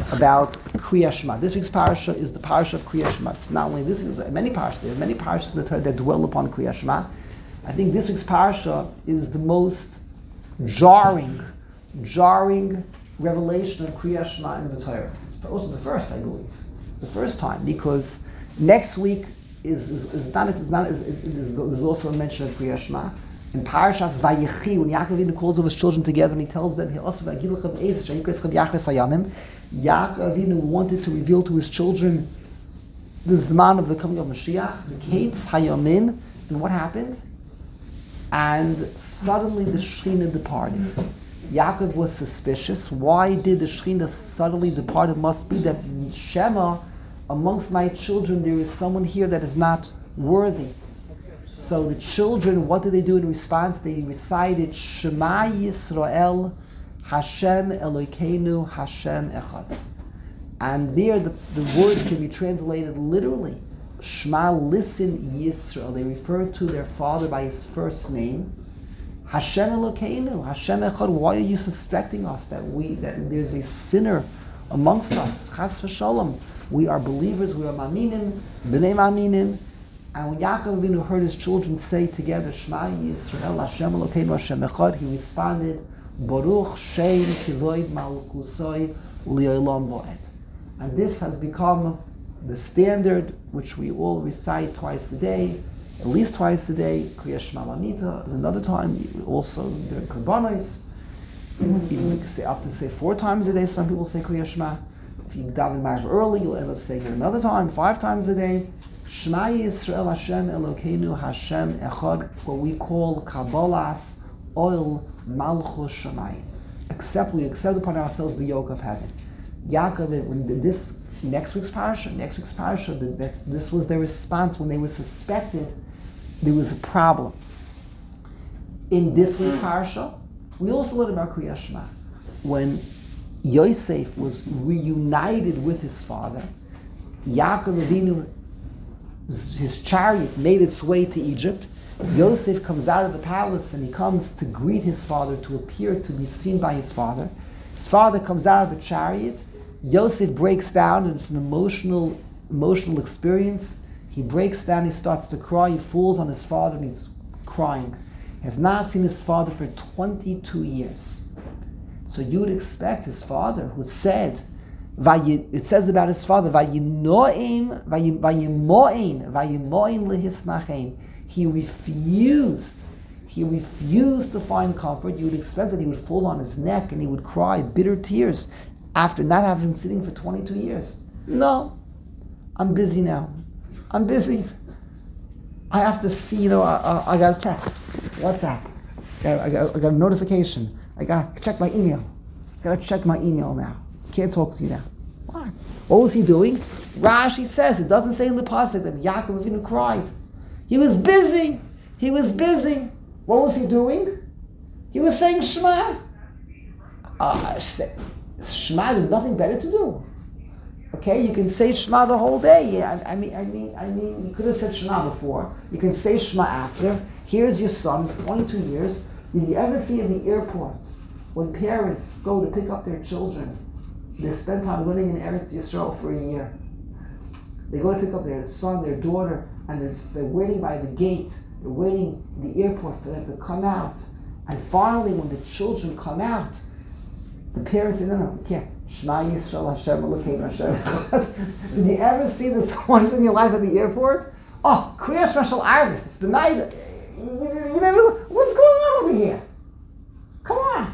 about Kriya Shema. This week's parasha is the parasha of Kriya Shema. It's not only this week's, many parashas. There are many parashas in the Torah that dwell upon Kriya Shema. I think this week's parasha is the most jarring revelation of Kriya Shema in the Torah. It's also the first, I believe. It's the first time, because next week is also a mention of Kriya Shema. In Parashas Vayechi, when Yaakov Avinu calls all his children together and he tells them, Yaakov Avinu wanted to reveal to his children the Zman of the coming of Mashiach, the Kates Hayamin, and what happened? And suddenly the Shekhinah departed. Yaakov was suspicious. Why did the Shekhinah suddenly depart? It must be that Shema, amongst my children, there is someone here that is not worthy. So the children, what did they do in response? They recited Shema Yisrael, Hashem Elokeinu, Hashem Echad. And there the word can be translated literally. Shema, listen Yisrael. They refer to their father by his first name. Hashem Elokeinu, Hashem Echad. Why are you suspecting us that there's a sinner amongst us? Chas v'shalom. We are believers, we are ma'aminim, b'nei ma'aminim. And when Yaakov Avinu heard his children say together, Shema Yisrael, Hashem Elokeinu, Hashem Echad, he responded, Baruch Shem Kivod Malchusoi Li'olam Bo'ed. And this has become the standard which we all recite twice a day, at least twice a day. Kriya Shema Lamita is another time, also during Karbanos. Even you can say up to 4 times a day. Some people say Kriya Shema. If you daven Ma'ariv early, you'll end up saying it another time, 5 times a day. Shema Yisrael, Hashem Elokeinu, Hashem Echad, what we call Kabbalas Oil Malchus Shamayim. We accept upon ourselves the yoke of heaven. Yaakov, when this next week's parasha, this was their response when they were suspected there was a problem. In this week's parasha, we also learn about Kriya Shema. When Yosef was reunited with his father, Yaakov Avinu, his chariot made its way to Egypt. Yosef comes out of the palace and he comes to greet his father, to appear to be seen by his father. His father comes out of the chariot. Yosef breaks down, and it's an emotional experience. He breaks down, he starts to cry, he falls on his father and he's crying. He has not seen his father for 22 years. So you would expect his father, who said, it says about his father, Vayimo'in lehisnachem. He refused to find comfort. You would expect that he would fall on his neck and he would cry bitter tears after not having sitting for 22 years. No, I'm busy now. I'm busy. I have to see, I got a text, WhatsApp. I got a notification. I got to check my email. Got to check my email now. Can't talk to you now. What? What was he doing? Rashi says, it doesn't say in the pasuk that Yaakov Avinu cried. He was busy. What was he doing? He was saying Shema. Shema, there's nothing better to do. Okay, you can say Shema the whole day. I mean, you could have said Shema before. You can say Shema after. Here's your son, he's 22 years. Did you ever see in the airport when parents go to pick up their children? They spend time living in Eretz Yisrael for a year. They go to pick up their son, their daughter, and they're waiting by the gate. They're waiting in the airport for them to come out. And finally, when the children come out, the parents say, no, you can't. Shema Yisrael, Hashem Elokeinu, Hashem. Did you ever see this once in your life at the airport? Oh, Kriya Shema Shel Arvis. It's the night. You never, what's going on over here? Come on.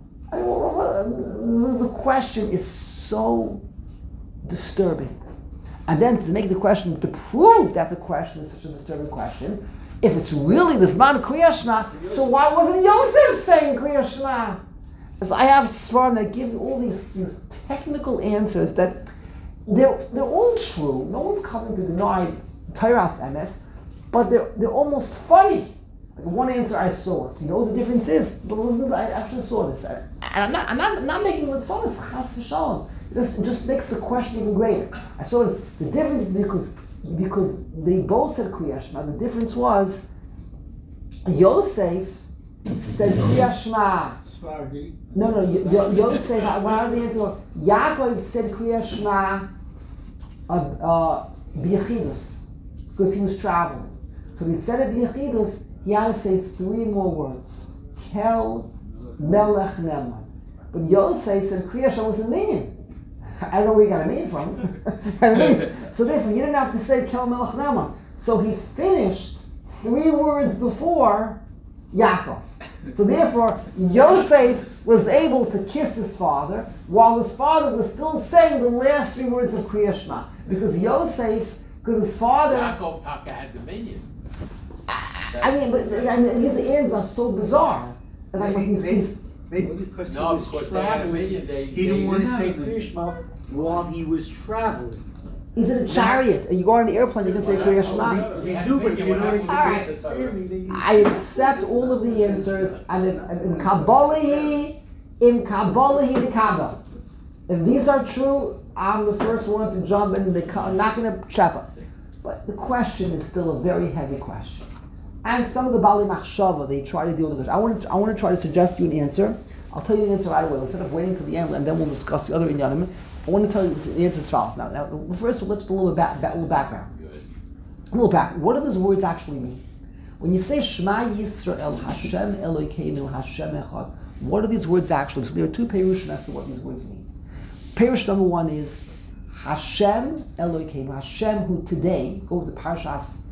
The question is so disturbing. And then to make the question, to prove that the question is such a disturbing question, if it's really the Zman Kriya Shema, so why wasn't Yosef saying Kriya Shema? So I have Svarim that give you all these technical answers that they're all true. No one's coming to deny Torah's emes, but they're almost funny. Like one answer I saw. So you know what the difference is? But listen, I actually saw this, and I'm not making it so. It's chas v'shalom. It just makes the question even greater. I saw it. The difference is because they both said Kriya Shema. The difference was Yosef said Kriya Shema Sephardi. No, Yosef, what are the answer? Yaakov said Kriya Shema B'Yechidus, because he was traveling. So he said it B'Yechidus, he had to say 3 more words. Kel Melech Neman. But Yosef said Kriya Shema was a minion. I don't know where he got a minion from. So therefore, he didn't have to say Kel Melech Neman. So he finished 3 words before Yaakov. So therefore, Yosef was able to kiss his father while his father was still saying the last 3 words of Kriya Shema. Because his father... Yaakov Taka had dominion. His ends are so bizarre. Maybe because he was traveling, he didn't want to say Kriya Shema while he was traveling. He's in a chariot, and you go on an airplane, you can say Kriya Shema. They do, but if you don't understand me, I accept all of the answers, and in Kabbalahi the Kabbah. If these are true, I'm the first one to jump in. I'm not going to chep up. But the question is still a very heavy question. And some of the Bali Machshava, they try to deal with it. I want to try to suggest you an answer. I'll tell you the answer right away. Instead of waiting till the end, and then we'll discuss the other inyanim. I want to tell you the answer as follows. Now, first, let's a little background. A little back. What do those words actually mean? When you say Shema Yisrael, Hashem Elokeinu, Hashem Echad, what do these words actually mean? So there are 2 perushim as to what these words mean. Perush number 1 is Hashem Elokeinu, Hashem who today, go to Parshas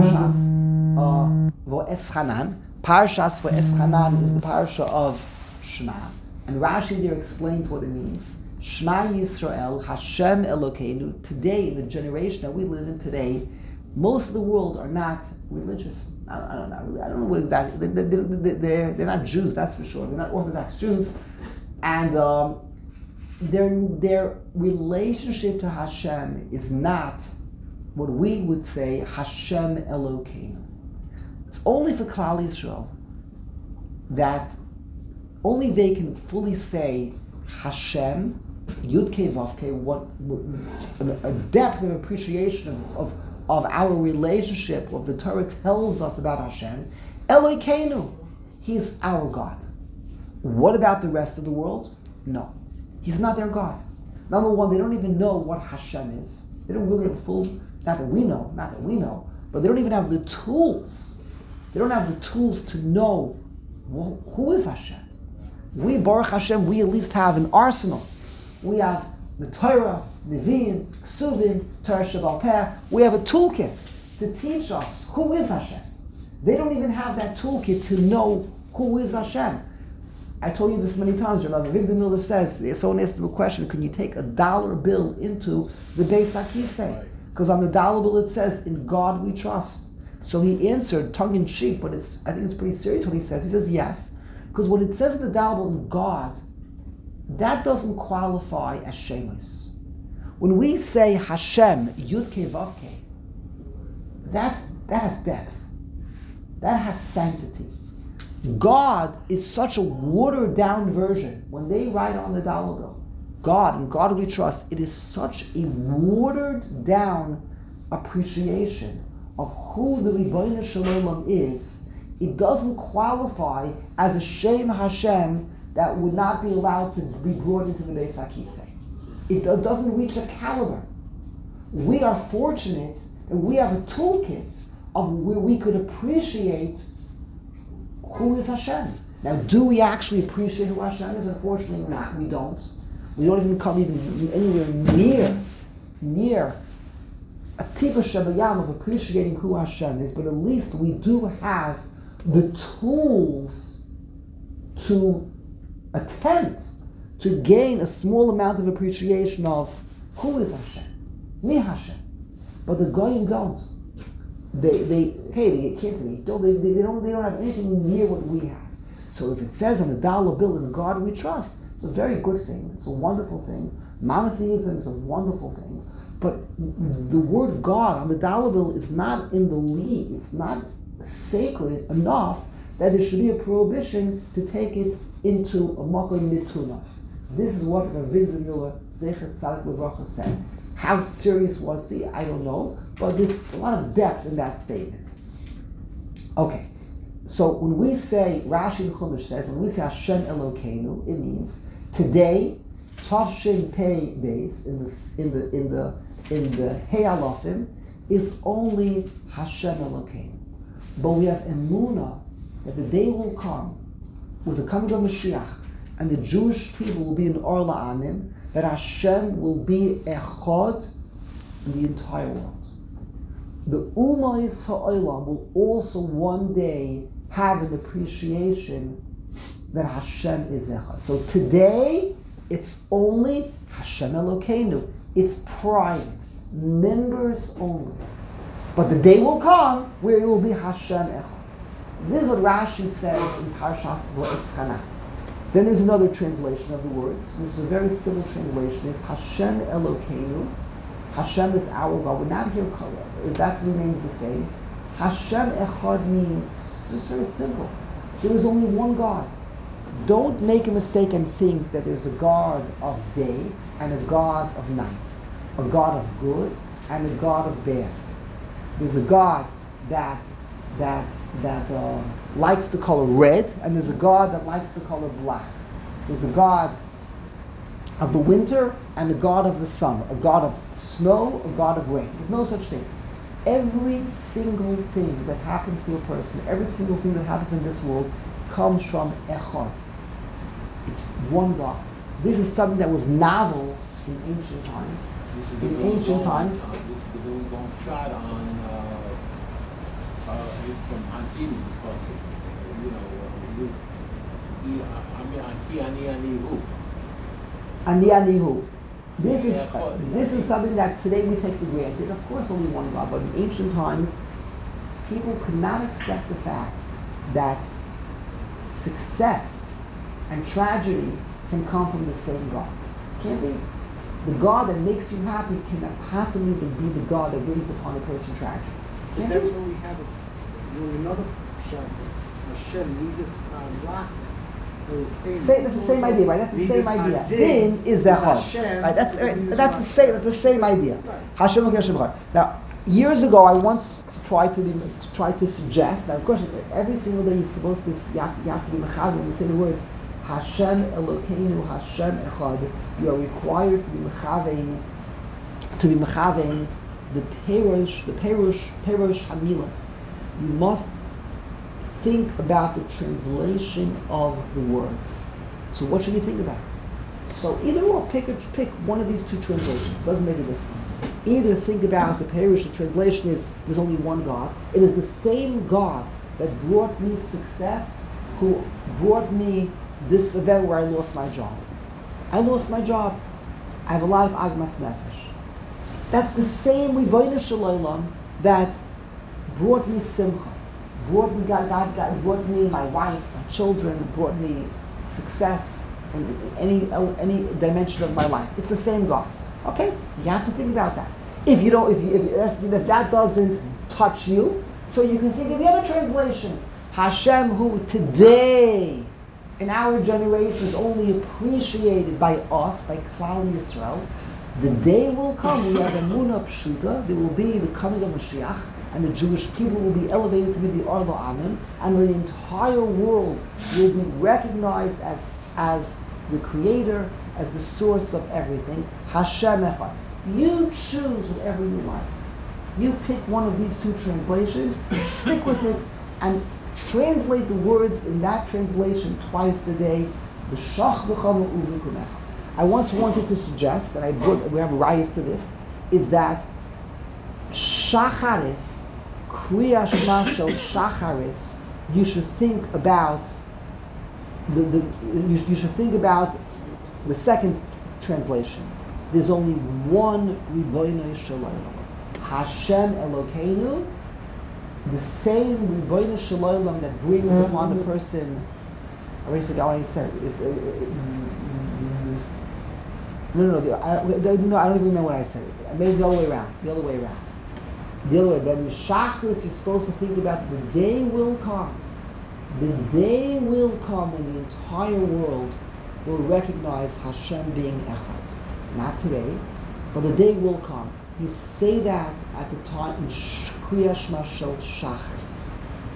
V'Eschanan. Parshas V'Eschanan is the parsha of Shema. And Rashi there explains what it means. Shema Yisrael, Hashem Elokeinu. Today, in the generation that we live in today, most of the world are not religious. I don't know what exactly. They're not Jews, that's for sure. They're not Orthodox Jews, and their relationship to Hashem is not what we would say Hashem Elokeinu. It's only for Klal Yisrael that only they can fully say Hashem, Yud Kei Vav Kei, a depth of appreciation of our relationship, what the Torah tells us about Hashem. Elokeinu, He's our God. What about the rest of the world? No. He's not their God. Number 1, they don't even know what Hashem is. They don't really have a full, not that we know, but they don't even have the tools. They don't have the tools to know who is Hashem. We, Baruch Hashem, we at least have an arsenal. We have the Torah, Nevi'im, Ksuvim, Torah Sheba'al Peh. We have a toolkit to teach us who is Hashem. They don't even have that toolkit to know who is Hashem. I told you this many times. Remember, Victor Miller says, someone asked him a question, can you take a $1 bill into the Beis HaKisei? Because on the $1 bill it says, in God we trust. So he answered, tongue-in-cheek, but I think it's pretty serious what he says. He says, yes. Because when it says in the $1 bill, in God, that doesn't qualify as Shemus. When we say Hashem, Yud Kei Vav Kei, that has depth. That has sanctity. God is such a watered-down version. When they write on the $1 bill, God, in God we trust, it is such a watered-down appreciation of who the Ribono Shel Olam is. It doesn't qualify as a Shem Hashem that would not be allowed to be brought into the Beis HaKisei. It doesn't reach a caliber. We are fortunate that we have a toolkit of where we could appreciate who is Hashem. Now, do we actually appreciate who Hashem is? Unfortunately not. We don't. We don't even come anywhere near a tikkun shabayam of appreciating who Hashem is, but at least we do have the tools to attempt to gain a small amount of appreciation of who is Hashem, me Hashem. But the Goyim don't. They get kids and they don't have anything near what we have. So if it says on the $1 bill, in God we trust, it's a very good thing. It's a wonderful thing. Monotheism is a wonderful thing. But the word God on the $1 bill is not in the league. It's not sacred enough that there should be a prohibition to take it into a makom mitunaf. This is what Avigdor Miller, Zecher Tzadik Livracha, said. How serious was he? I don't know. But there's a lot of depth in that statement. Okay. So when we say, Rashi in Chumash says, when we say Hashem Elokeinu, it means today, Tavshin Pei Beis in the Hey Alofim is only Hashem Elokeinu. But we have emunah that the day will come with the coming of Mashiach, and the Jewish people will be in Or La'anim, that Hashem will be echad in the entire world. The Umayis Ha'olam will also one day have an appreciation that Hashem is echad. So today, it's only Hashem Elokeinu. It's private, members only. But the day will come where it will be Hashem echad. This is what Rashi says in Parshas Va'eschanan. Then there's another translation of the words, which is a very simple translation. It's Hashem Elokeinu. Hashem is our God. We're not here color. That remains the same. Hashem Echad means, it's just very simple. There is only one God. Don't make a mistake and think that there's a God of day and a God of night. A God of good and a God of bad. There's a God that likes the color red, and there's a God that likes the color black. There's a God of the winter and a God of the summer, a God of snow, a God of rain. There's no such thing. Every single thing that happens to a person, every single thing that happens in this world comes from Echad. It's one God. This is something that was novel in ancient times. In ancient times. This is the Golden shot on from Hansini, because Ani Anihu. This is something that today we take for granted. Of course, only one God, but in ancient times, people could not accept the fact that success and tragedy can come from the same God. Can't be. The God that makes you happy cannot possibly be the God that brings upon a person tragedy. But that's where we have another Hashem. Hashem Midas Ra. That's the same idea, right? That's the same idea. Din is Echad. Right? That's the same idea. Hashem Echad. Now, years ago, I once tried to suggest. Now, of course, every single day you're supposed to you have to be mechad when you say the words Hashem Elokeinu, Hashem Echad. You are required to be mechavein the perush hamilas. You must think about the translation of the words. So what should you think about? So either or, pick one of these two translations. Doesn't make a difference. Either think about the perush. The translation is there's only one God. It is the same God that brought me success, who brought me this event where I lost my job. I lost my job. I have a lot of agmas nefesh. That's the same Ribono Shel Olam that brought me simcha, brought me God, brought me my wife, my children, brought me success in any dimension of my life. It's the same God. Okay, you have to think about that. If that doesn't touch you, so you can think of the other translation, Hashem, who today in our generation is only appreciated by us, by Klal Yisrael. The day will come, we have a Emunah Pshuta, there will be the coming of Mashiach, and the Jewish people will be elevated to be the Or La'anim, and the entire world will be recognized as the creator, as the source of everything. Hashem Echad. You choose whatever you like. You pick one of these two translations, stick with it, and translate the words in that translation twice a day. I once wanted to suggest, and we have rayas to this, is that Shacharis, Kriya Shema Shel Shacharis, you should think about you should think about the second translation. There's only one Ribono Shel Olam, Hashem Elokeinu. The same Ribono Shel Olam that brings upon the person. I already forgot what I said. No, I don't even remember what I said. I made it the other way around. Then Shachris, you're supposed to think about the day will come. The day will come when the entire world will recognize Hashem being Echad. Not today, but the day will come. You say that at the time in Kriya Shema Shel Shacharis.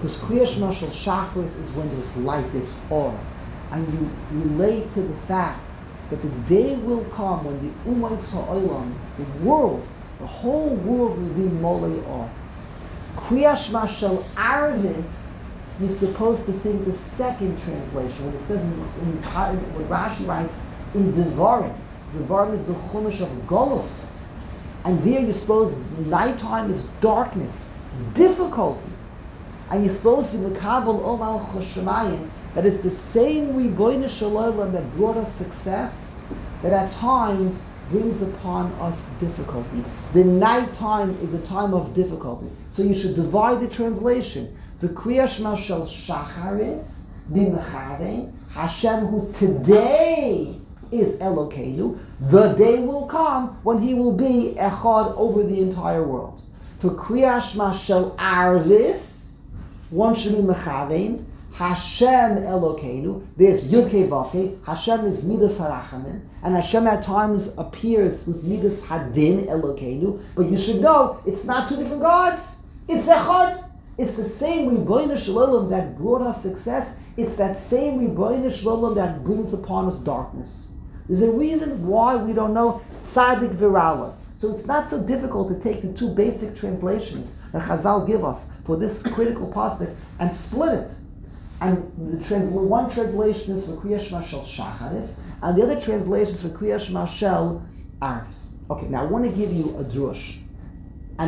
Because Kriya Shema Shel Shacharis is when there's light, there's aura. And you relate to the fact that the day will come when the Umayis HaOlam, the world, the whole world will be Molei Or. Kriya Shema Shel Arvis, you're supposed to think the second translation, when it says, when Rashi writes, in Devarim. Devarim is the Chumash of Golus. And there you're supposed, nighttime is darkness, difficulty. And you're supposed to Mekabel Omal Choshemayim, that is the same Ribono Shel Olam that brought us success, that at times brings upon us difficulty. The nighttime is a time of difficulty. So you should divide the translation. The Kriya Shema Shel Shacharis, B'Mechavein, Hashem who today is Elokeinu, the day will come when He will be Echad over the entire world. For Kriya Shema Shel Arvis, one should be Mechavein, Hashem Elokeinu, there's Yud Kei Vav Kei, Hashem is Midas HaRachamim, and Hashem at times appears with Midas Hadin Elokeinu, but you should know, it's not two different gods, it's Echad. It's the same Ribono Shel Olam that brought us success, it's that same Ribono Shel Olam that brings upon us darkness. There's a reason why we don't know Tzadik Virala. So it's not so difficult to take the two basic translations that Chazal give us for this critical pasuk and split it. And one translation is for Kriya Shema Shel Shacharis, and the other translation is for Kriya Shema Shel Arvis. Okay, now I want to give you a drush, and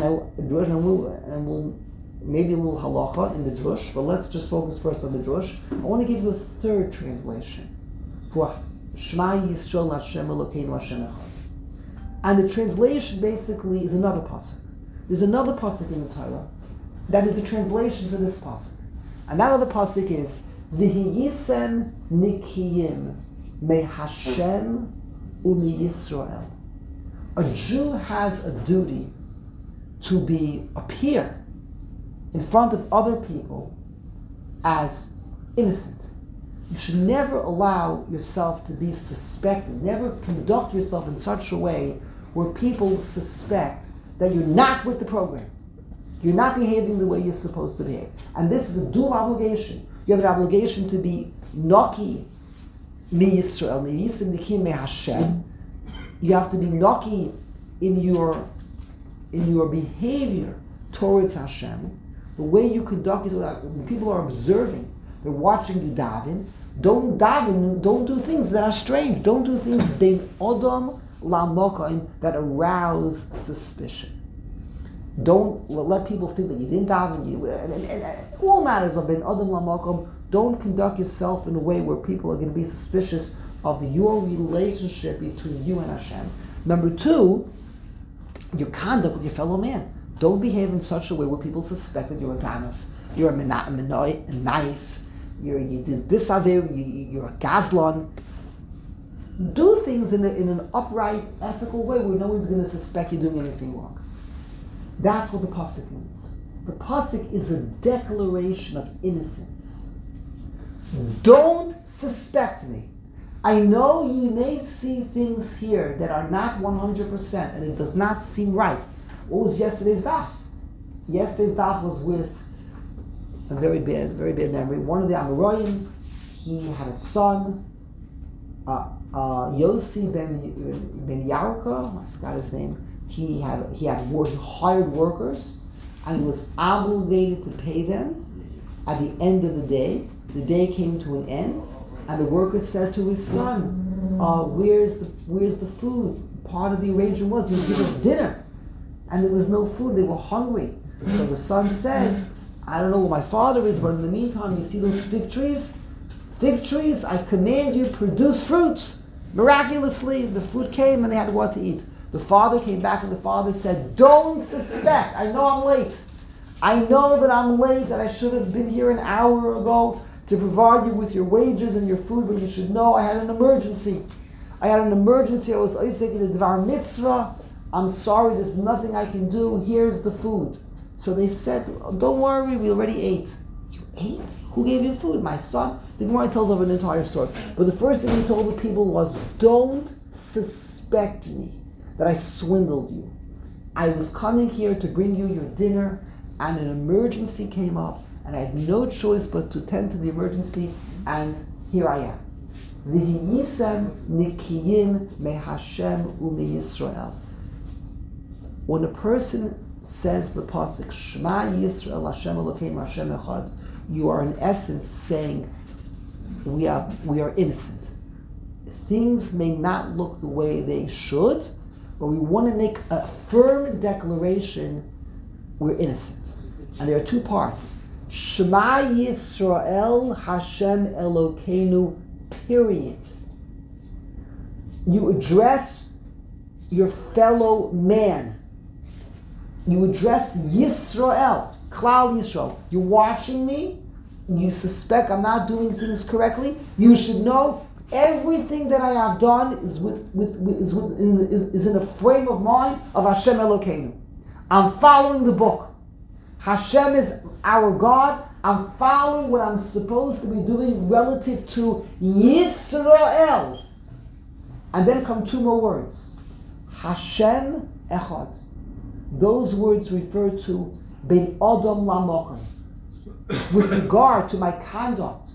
we'll maybe a little halacha in the drush, but let's just focus first on the drush. I want to give you a third translation for Shema Yisrael Hashem Elokeinu Hashem Echad. And the translation basically is another pasuk. There's another pasuk in the Torah that is a translation for this pasuk. And that other pasuk is V'hiyisem nikiyim me Hashem umi Yisrael. A Jew has a duty to appear in front of other people as innocent. You should never allow yourself to be suspected. Never conduct yourself in such a way where people suspect that you're not with the program. You're not behaving the way you're supposed to behave. And this is a dual obligation. You have an obligation to be Noki mi Yisrael, mi Yisrael nikim me Hashem. You have to be Noki in your behavior towards Hashem. The way you conduct yourself, when people are observing, they're watching you daven. Don't daven, don't do things that are strange. Don't do things bein odom lamokaim that arouse suspicion. Don't let people think that you didn't daven, and all matters of bein odom lamokaim. Don't conduct yourself in a way where people are going to be suspicious of your relationship between you and Hashem. Number two, your conduct with your fellow man. Don't behave in such a way where people suspect that you're a ganef, you're a knife, you did this aver, you're a gazlon. Do things in an upright, ethical way where no one's going to suspect you're doing anything wrong. That's what the pasuk means. The pasuk is a declaration of innocence. Don't suspect me. I know you may see things here that are not 100% and it does not seem right. What was yesterday's daf? Yesterday's daf was with a very bad memory. One of the Amoraim, he had a son, Yossi ben Yarka, I forgot his name. He hired workers and was obligated to pay them at the end of the day. The day came to an end, and the worker said to his son, "Where's the food? Part of the arrangement was you give us dinner." And there was no food, they were hungry. So the son said, I don't know where my father is, but in the meantime, you see those fig trees? Fig trees, I command you, produce fruits. Miraculously, the fruit came and they had what to eat. The father came back and the father said, don't suspect, I know I'm late. I know that I'm late, that I should have been here an hour ago to provide you with your wages and your food, but you should know I had an emergency. I was Isaac in the Dvar Mitzvah. I'm sorry, there's nothing I can do. Here's the food. So they said, don't worry, we already ate. You ate? Who gave you food? My son? The Gemara tells of an entire story. But the first thing he told the people was, don't suspect me that I swindled you. I was coming here to bring you your dinner, and an emergency came up, and I had no choice but to tend to the emergency, and here I am. V'hiyisem nikiyim mehashem u'miyisrael. When a person says the pasuk Shema Yisrael Hashem Elokeinu Hashem Echad, you are in essence saying we are innocent. Things may not look the way they should, but we want to make a firm declaration we're innocent. And there are two parts. Shema Yisrael Hashem Elokeinu, period. You address your fellow man. You address Yisrael, Klal Yisrael. You're watching me. You suspect I'm not doing things correctly. You should know everything that I have done is in a frame of mind of Hashem Elokeinu. I'm following the book. Hashem is our God. I'm following what I'm supposed to be doing relative to Yisrael. And then come two more words. Hashem Echad. Those words refer to Bein Adam Lamokim. With regard to my conduct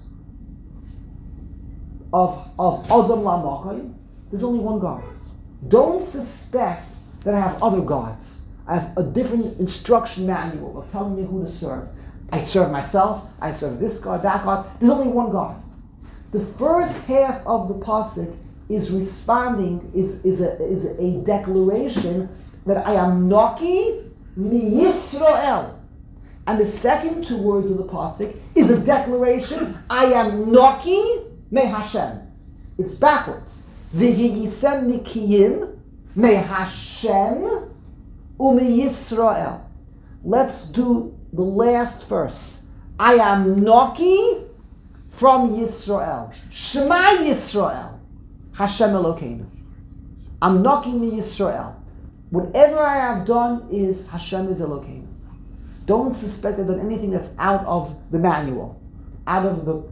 of Adam Lamokim, there's only one God. Don't suspect that I have other gods. I have a different instruction manual of telling me who to serve. I serve myself, I serve this God, that God. There's only one God. The first half of the pasuk is responding, is a declaration that I am Noki mi Yisrael. And the second two words of the pasuk is a declaration, I am Noki me Hashem. It's backwards. V'hiyisem nikiyim me Hashem u'me Yisrael. Let's do the last first. I am Noki from Yisrael. Shema Yisrael. Hashem Elokeinu. I'm Noki mi Yisrael. Whatever I have done is Hashem is Elokeinu. Don't suspect I've done anything that's out of the manual, out of the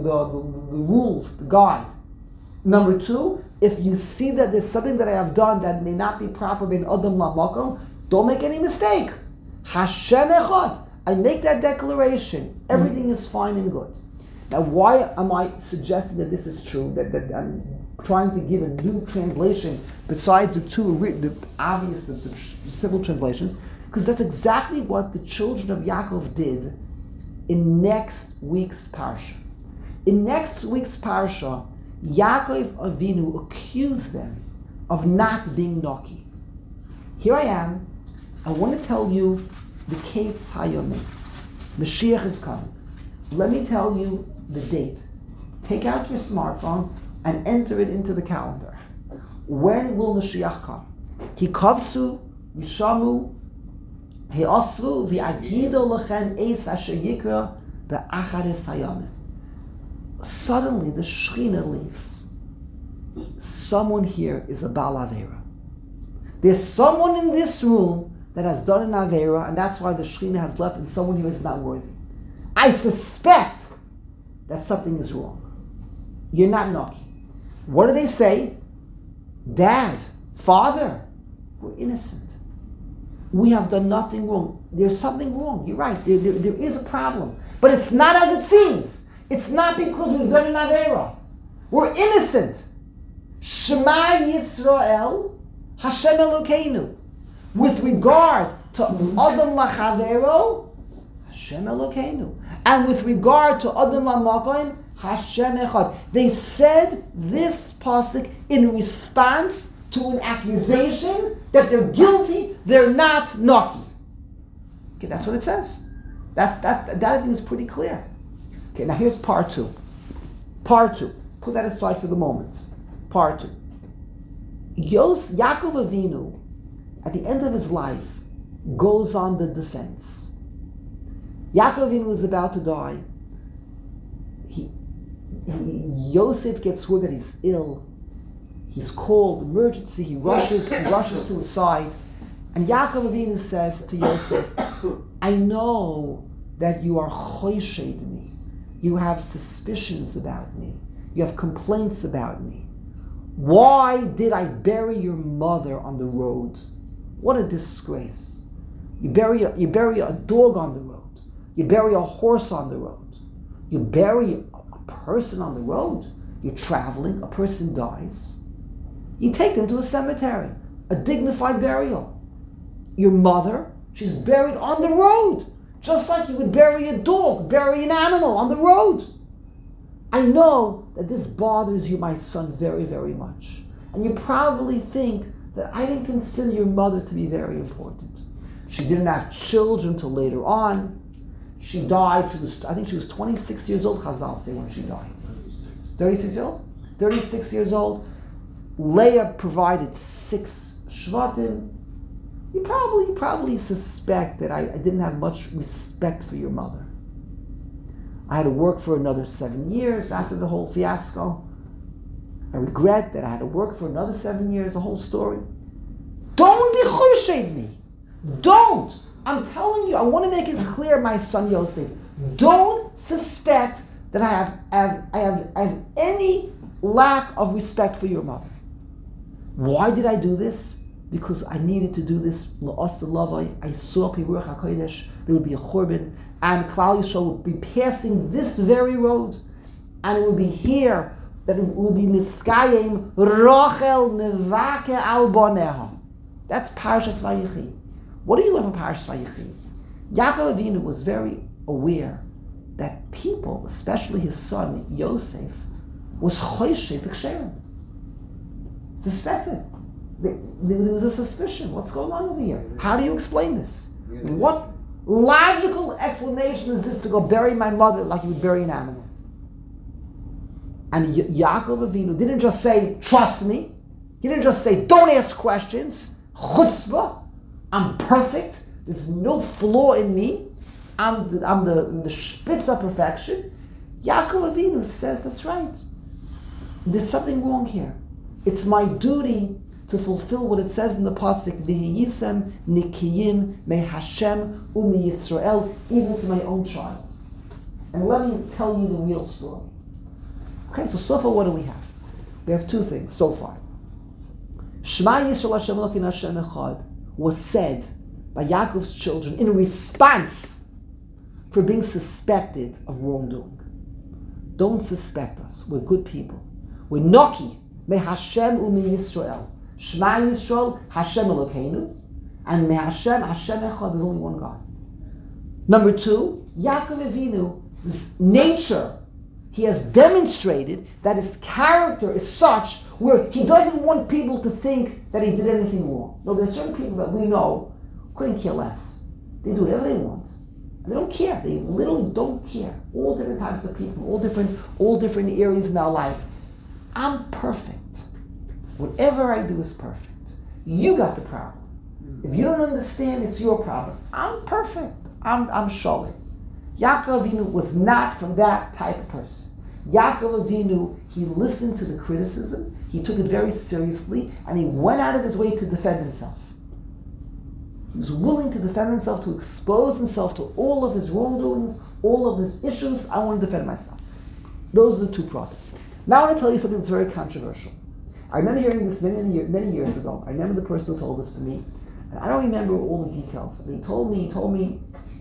rules, the guide. Number two, if you see that there's something that I have done that may not be proper in Adam Lamakom, don't make any mistake. Hashem Echad. I make that declaration. Everything is fine and good. Now, why am I suggesting that this is true? That I'm trying to give a new translation besides the two, the obvious, the simple translations? Because that's exactly what the children of Yaakov did in next week's parsha. In next week's parsha, Yaakov Avinu accused them of not being Noki. Here I am. I want to tell you the Kates Hayomim. Mashiach is coming. Let me tell you the date. Take out your smartphone and enter it into the calendar. When will Mashiach come? Kikavsu, Yishamu, He'asru, V'agido lechem eis asher yikra, Be'achares hayomim. Suddenly the Shechina leaves. Someone here is a Baal Avera. There's someone in this room that has done an Avera, and that's why the Shechina has left, and someone here is not worthy. I suspect that something is wrong. You're not Noki. What do they say? Dad, Father, we're innocent. We have done nothing wrong. There's something wrong. You're right. There is a problem. But it's not as it seems. It's not because we've done an Avera. We're innocent. Shema Yisrael, Hashem Elokeinu. With regard to Adam Lachavero, Hashem Elokeinu. And with regard to Adam Lamakoim, Hashem Echad. They said this pasuk in response to an accusation that they're guilty, they're not Noki. Okay, that's what it says. That I think is pretty clear. Okay, now here's part two. Part two. Put that aside for the moment. Part two. Yaakov Avinu, at the end of his life, goes on the defense. Yaakov Avinu was about to die. Yosef gets word that he's ill. He's called, emergency, he rushes to his side. And Yaakov Avinu says to Yosef, I know that you are choshed me. You have suspicions about me. You have complaints about me. Why did I bury your mother on the road? What a disgrace. You bury a dog on the road. You bury a horse on the road. You bury a person on the road. You're traveling, a person dies. You take them to a cemetery, a dignified burial. Your mother, she's buried on the road, just like you would bury a dog, bury an animal on the road. I know that this bothers you, my son, very, very much. And you probably think that I didn't consider your mother to be very important. She didn't have children till later on. She died, I think she was 26 years old, Chazal say, when she died. 36 years old? 36 years old. Leah provided 6 shvatim. You probably suspect that I didn't have much respect for your mother. I had to work for another 7 years after the whole fiasco. I regret that I had to work for another 7 years, the whole story. Don't be choshed me. Don't. I'm telling you, I want to make it clear, my son Yosef. Don't suspect that I have any lack of respect for your mother. Why did I do this? Because I needed to do this. I saw Piruach HaKodesh, there would be a Churban, and Klal Yisrael would be passing this very road, and it would be here that it would be Niskayim Rochel Nevake Al Boneha. That's Parshas Vayechi. What do you learn from Parshas Vayechi? Yaakov Avinu was very aware that people, especially his son Yosef, was chosheh b'ksherim. Suspected. There was a suspicion. What's going on over here? How do you explain this? What logical explanation is this to go bury my mother like you would bury an animal? And Yaakov Avinu didn't just say, trust me. He didn't just say, don't ask questions. Chutzpah. I'm perfect. There's no flaw in me. I'm the spitz of perfection. Yaakov Avinu says, that's right. There's something wrong here. It's my duty to fulfill what it says in the pasuk, V'hiyisem nikiyim me Hashem u'mi Yisrael, even to my own child. And let me tell you the real story. Okay, so far what do we have? We have 2 things so far. Shema Yisrael Hashem Elokeinu Hashem Echad was said by Yaakov's children in response for being suspected of wrongdoing. Don't suspect us. We're good people. We're Noki, me Hashem u'mi Yisrael. Shema Yisrael, Hashem Elokeinu, and me Hashem, Hashem Echad, there's only one God. Number 2, Yaakov Avinu's nature, he has demonstrated that his character is such where he doesn't want people to think that he did anything wrong. No, there are certain people that we know couldn't care less. They do whatever they want. And they don't care. They literally don't care. All different types of people, all different areas in our life. I'm perfect. Whatever I do is perfect. You got the problem. If you don't understand, it's your problem. I'm perfect. I'm Sholem. Yaakov Avinu was not from that type of person. Yaakov Avinu, he listened to the criticism, he took it very seriously, and he went out of his way to defend himself. He was willing to defend himself, to expose himself to all of his wrongdoings, all of his issues. I want to defend myself. Those are the 2 products. Now I want to tell you something that's very controversial. I remember hearing this many years ago. I remember the person who told this to me, and I don't remember all the details. But he told me,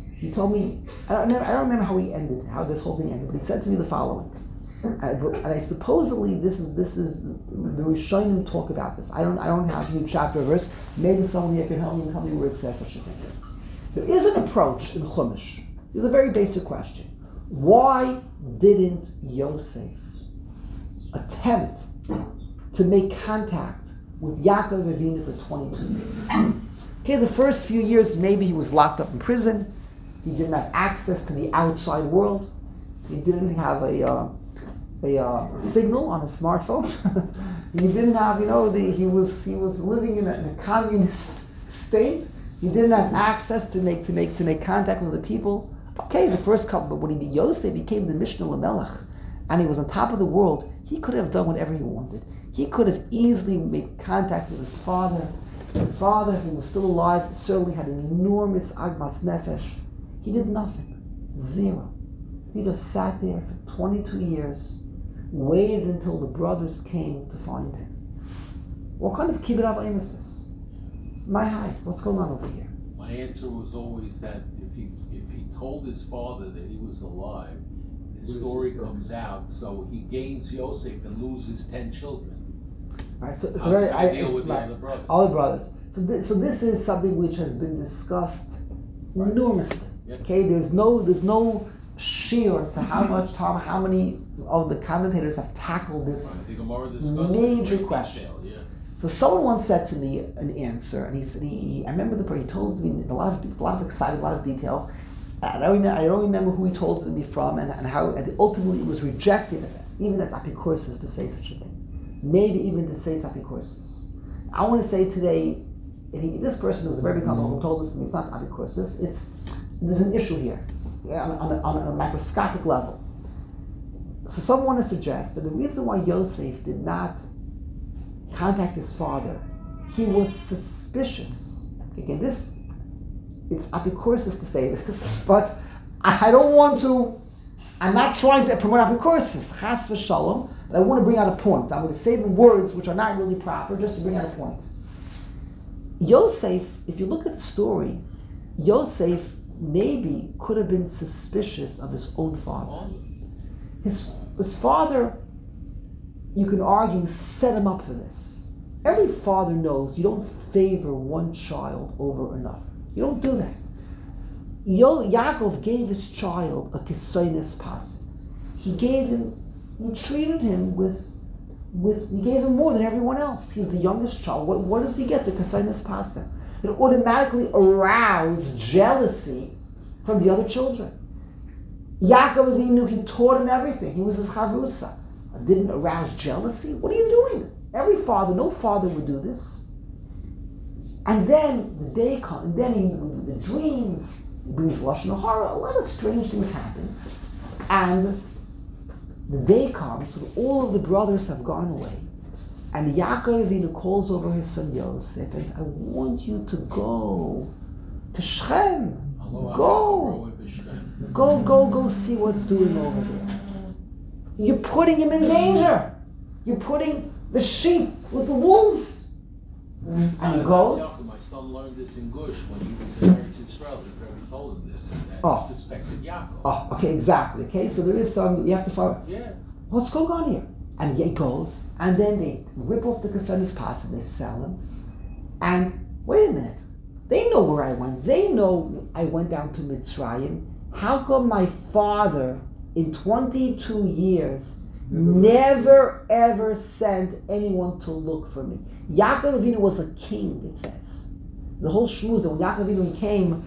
I don't remember how this whole thing ended, but he said to me the following. And I supposedly this is the Rishonim talk about this. I don't have you chapter or verse. Maybe someone here can help me and tell me where it says such a thing. There is an approach in Chumash. It's a very basic question. Why didn't Yosef attempt to make contact with Yaakov Avinu for 22 years? Okay, the first few years maybe he was locked up in prison. He didn't have access to the outside world. He didn't have a signal on a smartphone. He didn't have, he was living in a communist state. He didn't have access to make contact with the people. Okay, the first couple, but when Yosef became the Mishnah Lamelech, and he was on top of the world, he could have done whatever he wanted. He could have easily made contact with his father. His father, if he was still alive, certainly had an enormous agmas nefesh. He did nothing. 0. He just sat there for 22 years, waited until the brothers came to find him. What kind of kibbut avayim is this? My height, what's going on over here? Why My answer was always that if he told his father that he was alive, the story comes out, so he gains Yosef and loses 10 children. Right, so it's How's very. he gonna deal with the other brothers? Other brothers. So this is something which has been discussed enormously. Yeah. Okay, there's no sheer to how many of the commentators have tackled this The Gemara discusses major in great question. detail, yeah. So someone once said to me an answer, and he said I remember the part he told me in a lot of excitement, a lot of detail. And I don't remember who he told it to me from, and how ultimately it was rejected, even as apikoursis to say such a thing. Maybe even to say it's apikoursis. I want to say today, this person was a very big couple who told this to me, it's not apikoursis. There's an issue here, on a microscopic level. So someone wanted to suggest that the reason why Yosef did not contact his father, he was suspicious. Again, it's apikoursis to say this, but I don't want to, I'm not trying to promote apikoursis, chas v'shalom, but I want to bring out a point. I'm going to say the words which are not really proper, just to bring out a point. Yosef, if you look at the story, Yosef maybe could have been suspicious of his own father. His father, you can argue, set him up for this. Every father knows you don't favor one child over another. You don't do that. Yaakov gave his child a kesoines pas. He treated him he gave him more than everyone else. He's the youngest child. What does he get? The kesoines pas. It automatically aroused jealousy from the other children. Yaakov Avinu, he taught him everything. He was his chavrusa. It didn't arouse jealousy? What are you doing? No father would do this. And then the day comes, and then the dreams, he brings Lashon Hara, a lot of strange things happen. And the day comes when all of the brothers have gone away. And Yaakov Avinu calls over his son Yosef and says, I want you to go to Shechem. Go see what's doing over there. You're putting him in danger. You're putting the sheep with the wolves. And he goes. My son learned this in Gush when he was in Eretz Yisrael. His Rebbe told him this. That he suspected Yaakov. Oh, okay, exactly. Okay, so there is some, you have to follow. Yeah. What's going on here? And he goes, and then they rip off the kesoines pas and they sell him. And wait a minute. They know where I went. They know I went down to Mitzrayim. How come my father, in 22 years, never ever sent anyone to look for me? Yaakov Avinu was a king, it says. The whole shmuz, when Yaakov Avinu came,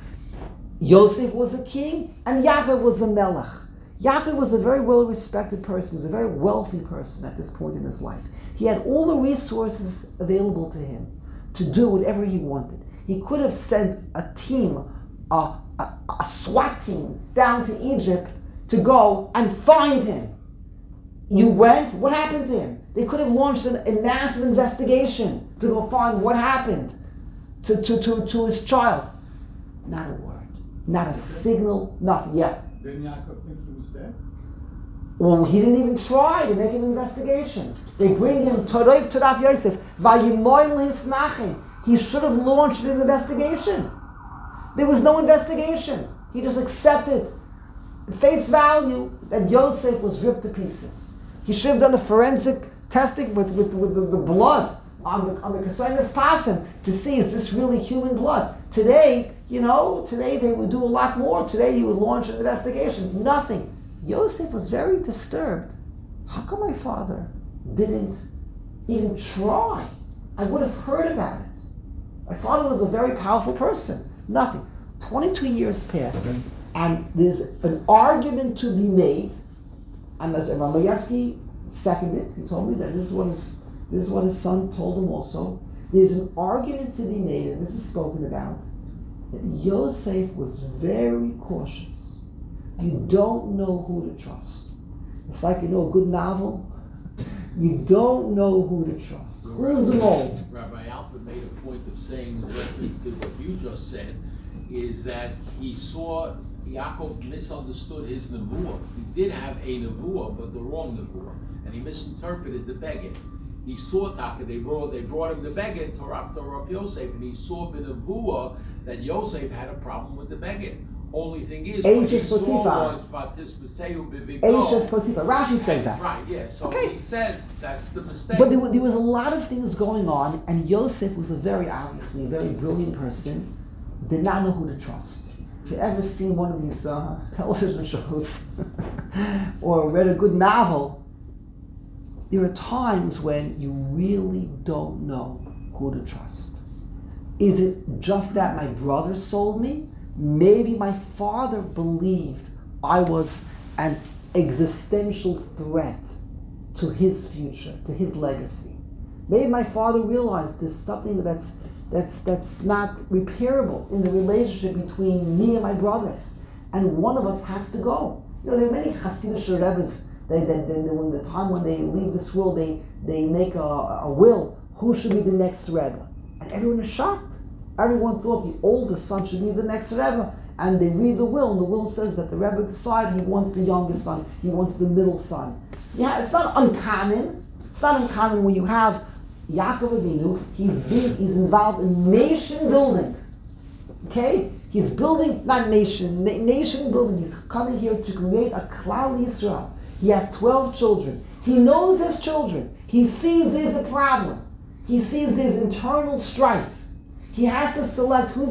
Yosef was a king and Yaakov was a melech. Yaakov was a very well-respected person. He was a very wealthy person at this point in his life. He had all the resources available to him to do whatever he wanted. He could have sent a team, a SWAT team, down to Egypt to go and find him. You went, what happened to him? They could have launched a massive investigation to go find what happened to his child. Not a word, not a signal, nothing. Yeah. Didn't Yaakov think he was dead? Well, he didn't even try to make an investigation. They bring him Torayv Toraf Yosef, Vayimoil Hisnachim. He should have launched an investigation. There was no investigation. He just accepted at face value that Yosef was ripped to pieces. He should have done a forensic testing with the blood on the kesoines pasim to see, is this really human blood? Today they would do a lot more. Today you would launch an investigation. Nothing. Yosef was very disturbed. How come my father didn't even try? I would have heard about it. My father was a very powerful person. Nothing. 22 years passed, and there's an argument to be made. And as Ramayevsky seconded, he told me that this is what his son told him also. There's an argument to be made, and this is spoken about, that Yosef was very cautious. You don't know who to trust. It's like, a good novel. You don't know who to trust. Who's the mold? Rabbi Alpert made a point of saying, in reference to what you just said, is that he saw Yaakov misunderstood his nevuah. He did have a nevuah, but the wrong nevuah, and he misinterpreted the beged. he saw Taka, they brought him the Beged, Torah Yosef, and he saw B'Nevuah that Yosef had a problem with the Beged. Only thing is, what he saw was Vatispasehu B'Vigo. Rashi says that. Right, yeah, so Okay. he says that's the mistake. But there was a lot of things going on, and Yosef was obviously a very brilliant person, did not know who to trust. If you ever seen one of these television shows or read a good novel, there are times when you really don't know who to trust. Is it just that my brother sold me? Maybe my father believed I was an existential threat to his future, to his legacy. Maybe my father realized there's something that's not repairable in the relationship between me and my brothers, and one of us has to go. There are many Hasidic Rebbes. When the time when they leave this world, they make a will. Who should be the next Rebbe? And everyone is shocked. Everyone thought the oldest son should be the next Rebbe. And they read the will, and the will says that the Rebbe decided he wants the youngest son, he wants the middle son. Yeah, it's not uncommon. It's not uncommon when you have Yaakov Avinu, he's involved in nation building. Okay? He's building, not nation building. He's coming here to create a Klal Yisrael. He has 12 children. He knows his children. He sees there's a problem. He sees there's internal strife. He has to select who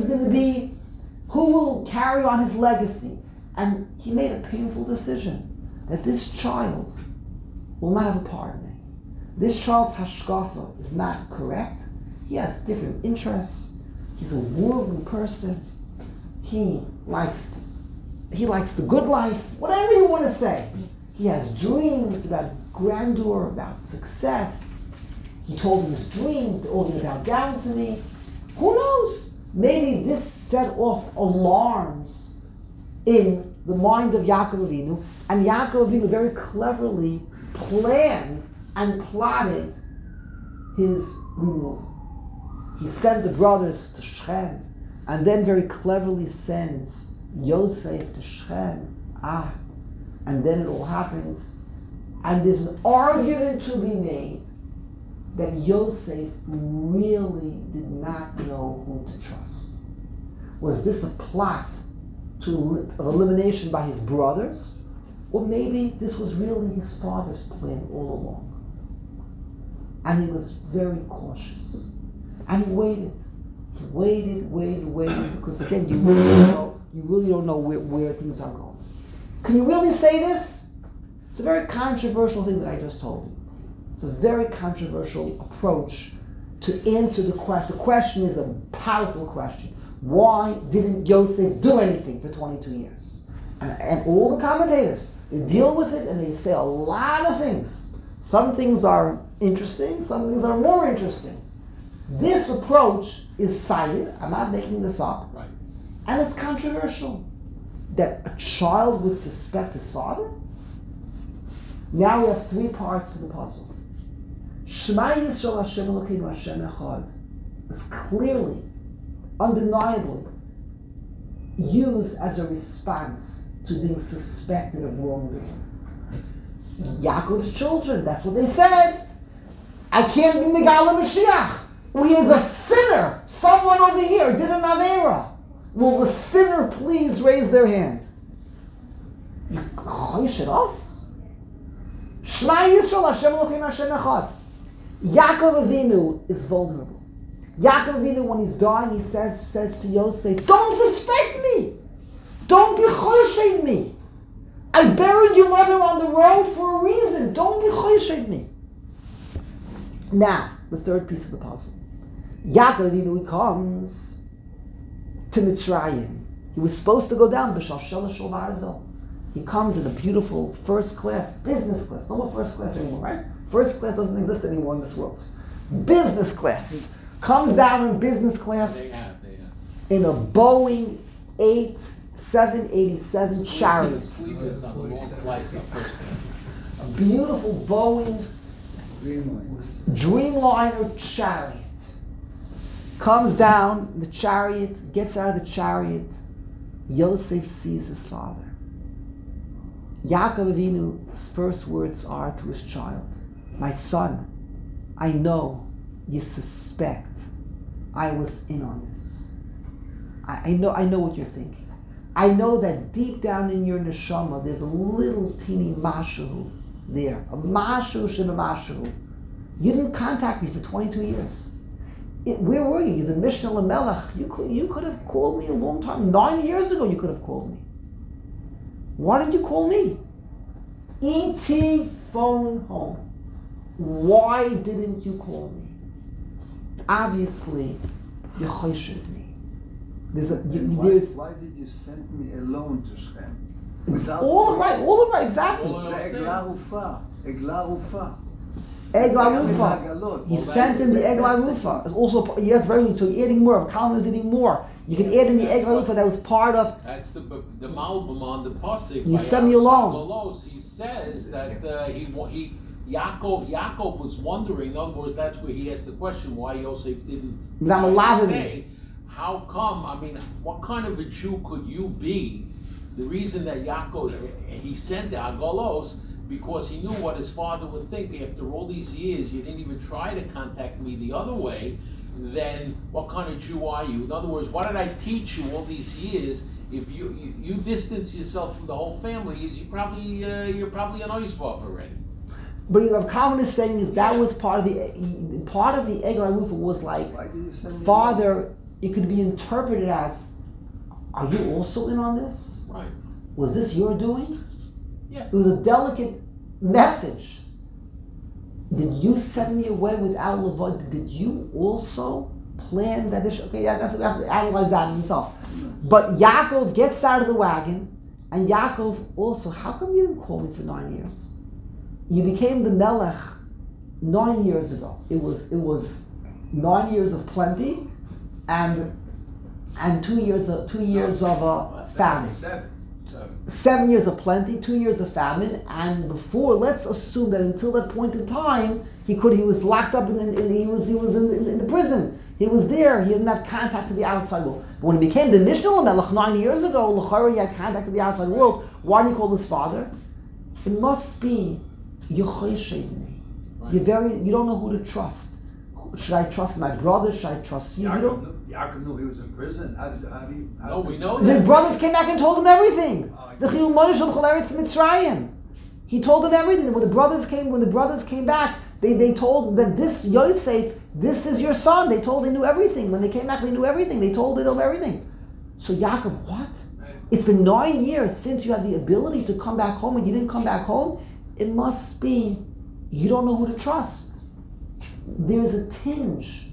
will carry on his legacy. And he made a painful decision that this child will not have a part in it. This child's hashkafa is not correct. He has different interests. He's a worldly person. He likes the good life, whatever you want to say. He has dreams about grandeur, about success. He told me his dreams, they're all going to bow down to me. Who knows? Maybe this set off alarms in the mind of Yaakov Avinu, and Yaakov Avinu very cleverly planned and plotted his removal. He sent the brothers to Shechem, and then very cleverly sends Yosef to Shechem. And then it all happens, and there's an argument to be made that Yosef really did not know who to trust. Was this a plot of elimination by his brothers? Or maybe this was really his father's plan all along? And he was very cautious. And he waited. He waited, because again, you really don't know where things are going. Can you really say this? It's a very controversial thing that I just told you. It's a very controversial approach to answer the question. The question is a powerful question. Why didn't Yosef do anything for 22 years? And all the commentators, they deal with it and they say a lot of things. Some things are interesting, some things are more interesting. This approach is cited, I'm not making this up, Right. And it's controversial. That a child would suspect his father? Now we have 3 parts of the puzzle. Shema Yisrael Hashem Elokeinu Hashem Echad. It's clearly, undeniably, used as a response to being suspected of wrongdoing. Yaakov's children, that's what they said. I can't be Megala Mashiach. He is a sinner. Someone over here did an Avera. Will the sinner please raise their hand? You chosh at us? Shema Yisrael Hashem Elokeinu Hashem Echad. Yaakov Avinu is vulnerable. Yaakov Avinu, when he's dying, he says to Yosef, don't suspect me. Don't be chosh me. I buried your mother on the road for a reason. Don't be chosh me. Now, the third piece of the puzzle. Yaakov Avinu comes to Mitzrayim. He was supposed to go down B'Shalshela Shel Barzel. He comes in a beautiful first class, business class. No more first class anymore, right? First class doesn't exist anymore in this world. Business class. Comes down in business class They have. in a Boeing 787 chariot. Sleepers on the long flights on first class. A beautiful Boeing Dreamliner chariot. Comes down the chariot, gets out of the chariot. Yosef sees his father. Yaakov Avinu's first words are to his child, my son, I know you suspect I was in on this. I know what you're thinking. I know that deep down in your neshama, there's a little teeny mashu there. A mashu shema mashu. You didn't contact me for 22 years. Where were you? You're the Mishnah Lamelech. You could have called me a long time. 9 years ago you could have called me. Why didn't you call me? ET phone home. Why didn't you call me? Obviously, you choshed me. Why did you send me alone to Shechem? All right, exactly. Egla Rufa. He sent in the Egla Rufa. It's also, yes, very good. So you're adding more. Kalman is adding more. You can add in the Egla Rufa that was part of. That's the Malbim on the Pasuk. You sent me alone. He says that Yaakov was wondering. In other words, that's where he asked the question why Yosef didn't say. How come? I mean, what kind of a Jew could you be? The reason that Yaakov he sent the Agalos because he knew what his father would think. After all these years, you didn't even try to contact me the other way. Then what kind of Jew are you? In other words, what did I teach you all these years? If you distance yourself from the whole family, you're probably an Oisvov already. But what Kalman is saying is that was part of the Egla Rufa was like, Father, it could be interpreted as, are you also in on this? Right. Was this your doing? Yeah. It was a delicate message. Did you send me away without Levod? Did you also plan that issue? Okay, yeah, that's we have to analyze that in himself. But Yaakov gets out of the wagon, and Yaakov also, how come you didn't call me for 9 years? You became the Melech 9 years ago. It was 9 years of plenty, and 2 years of famine. 7 years of plenty, 2 years of famine, and before, let's assume that until that point in time, he was locked up he was in the prison. He was there. He didn't have contact to the outside world. But when he became the Mishnah Lamelech 9 years ago, he had contact to the outside world. Why didn't he call his father? It must be you choshed me. Right. You don't know who to trust. Should I trust my brother? Should I trust you? Yaakov knew he was in prison. How we know that. The brothers came back and told him everything. The Chiyuv Moshe Choleretz Mitzrayim. He told them everything. When the brothers came back, they told that this Yosef, this is your son. They knew everything. When they came back, they knew everything. They told them everything. So Yaakov, what? It's been 9 years since you had the ability to come back home and you didn't come back home. It must be you don't know who to trust. There's a tinge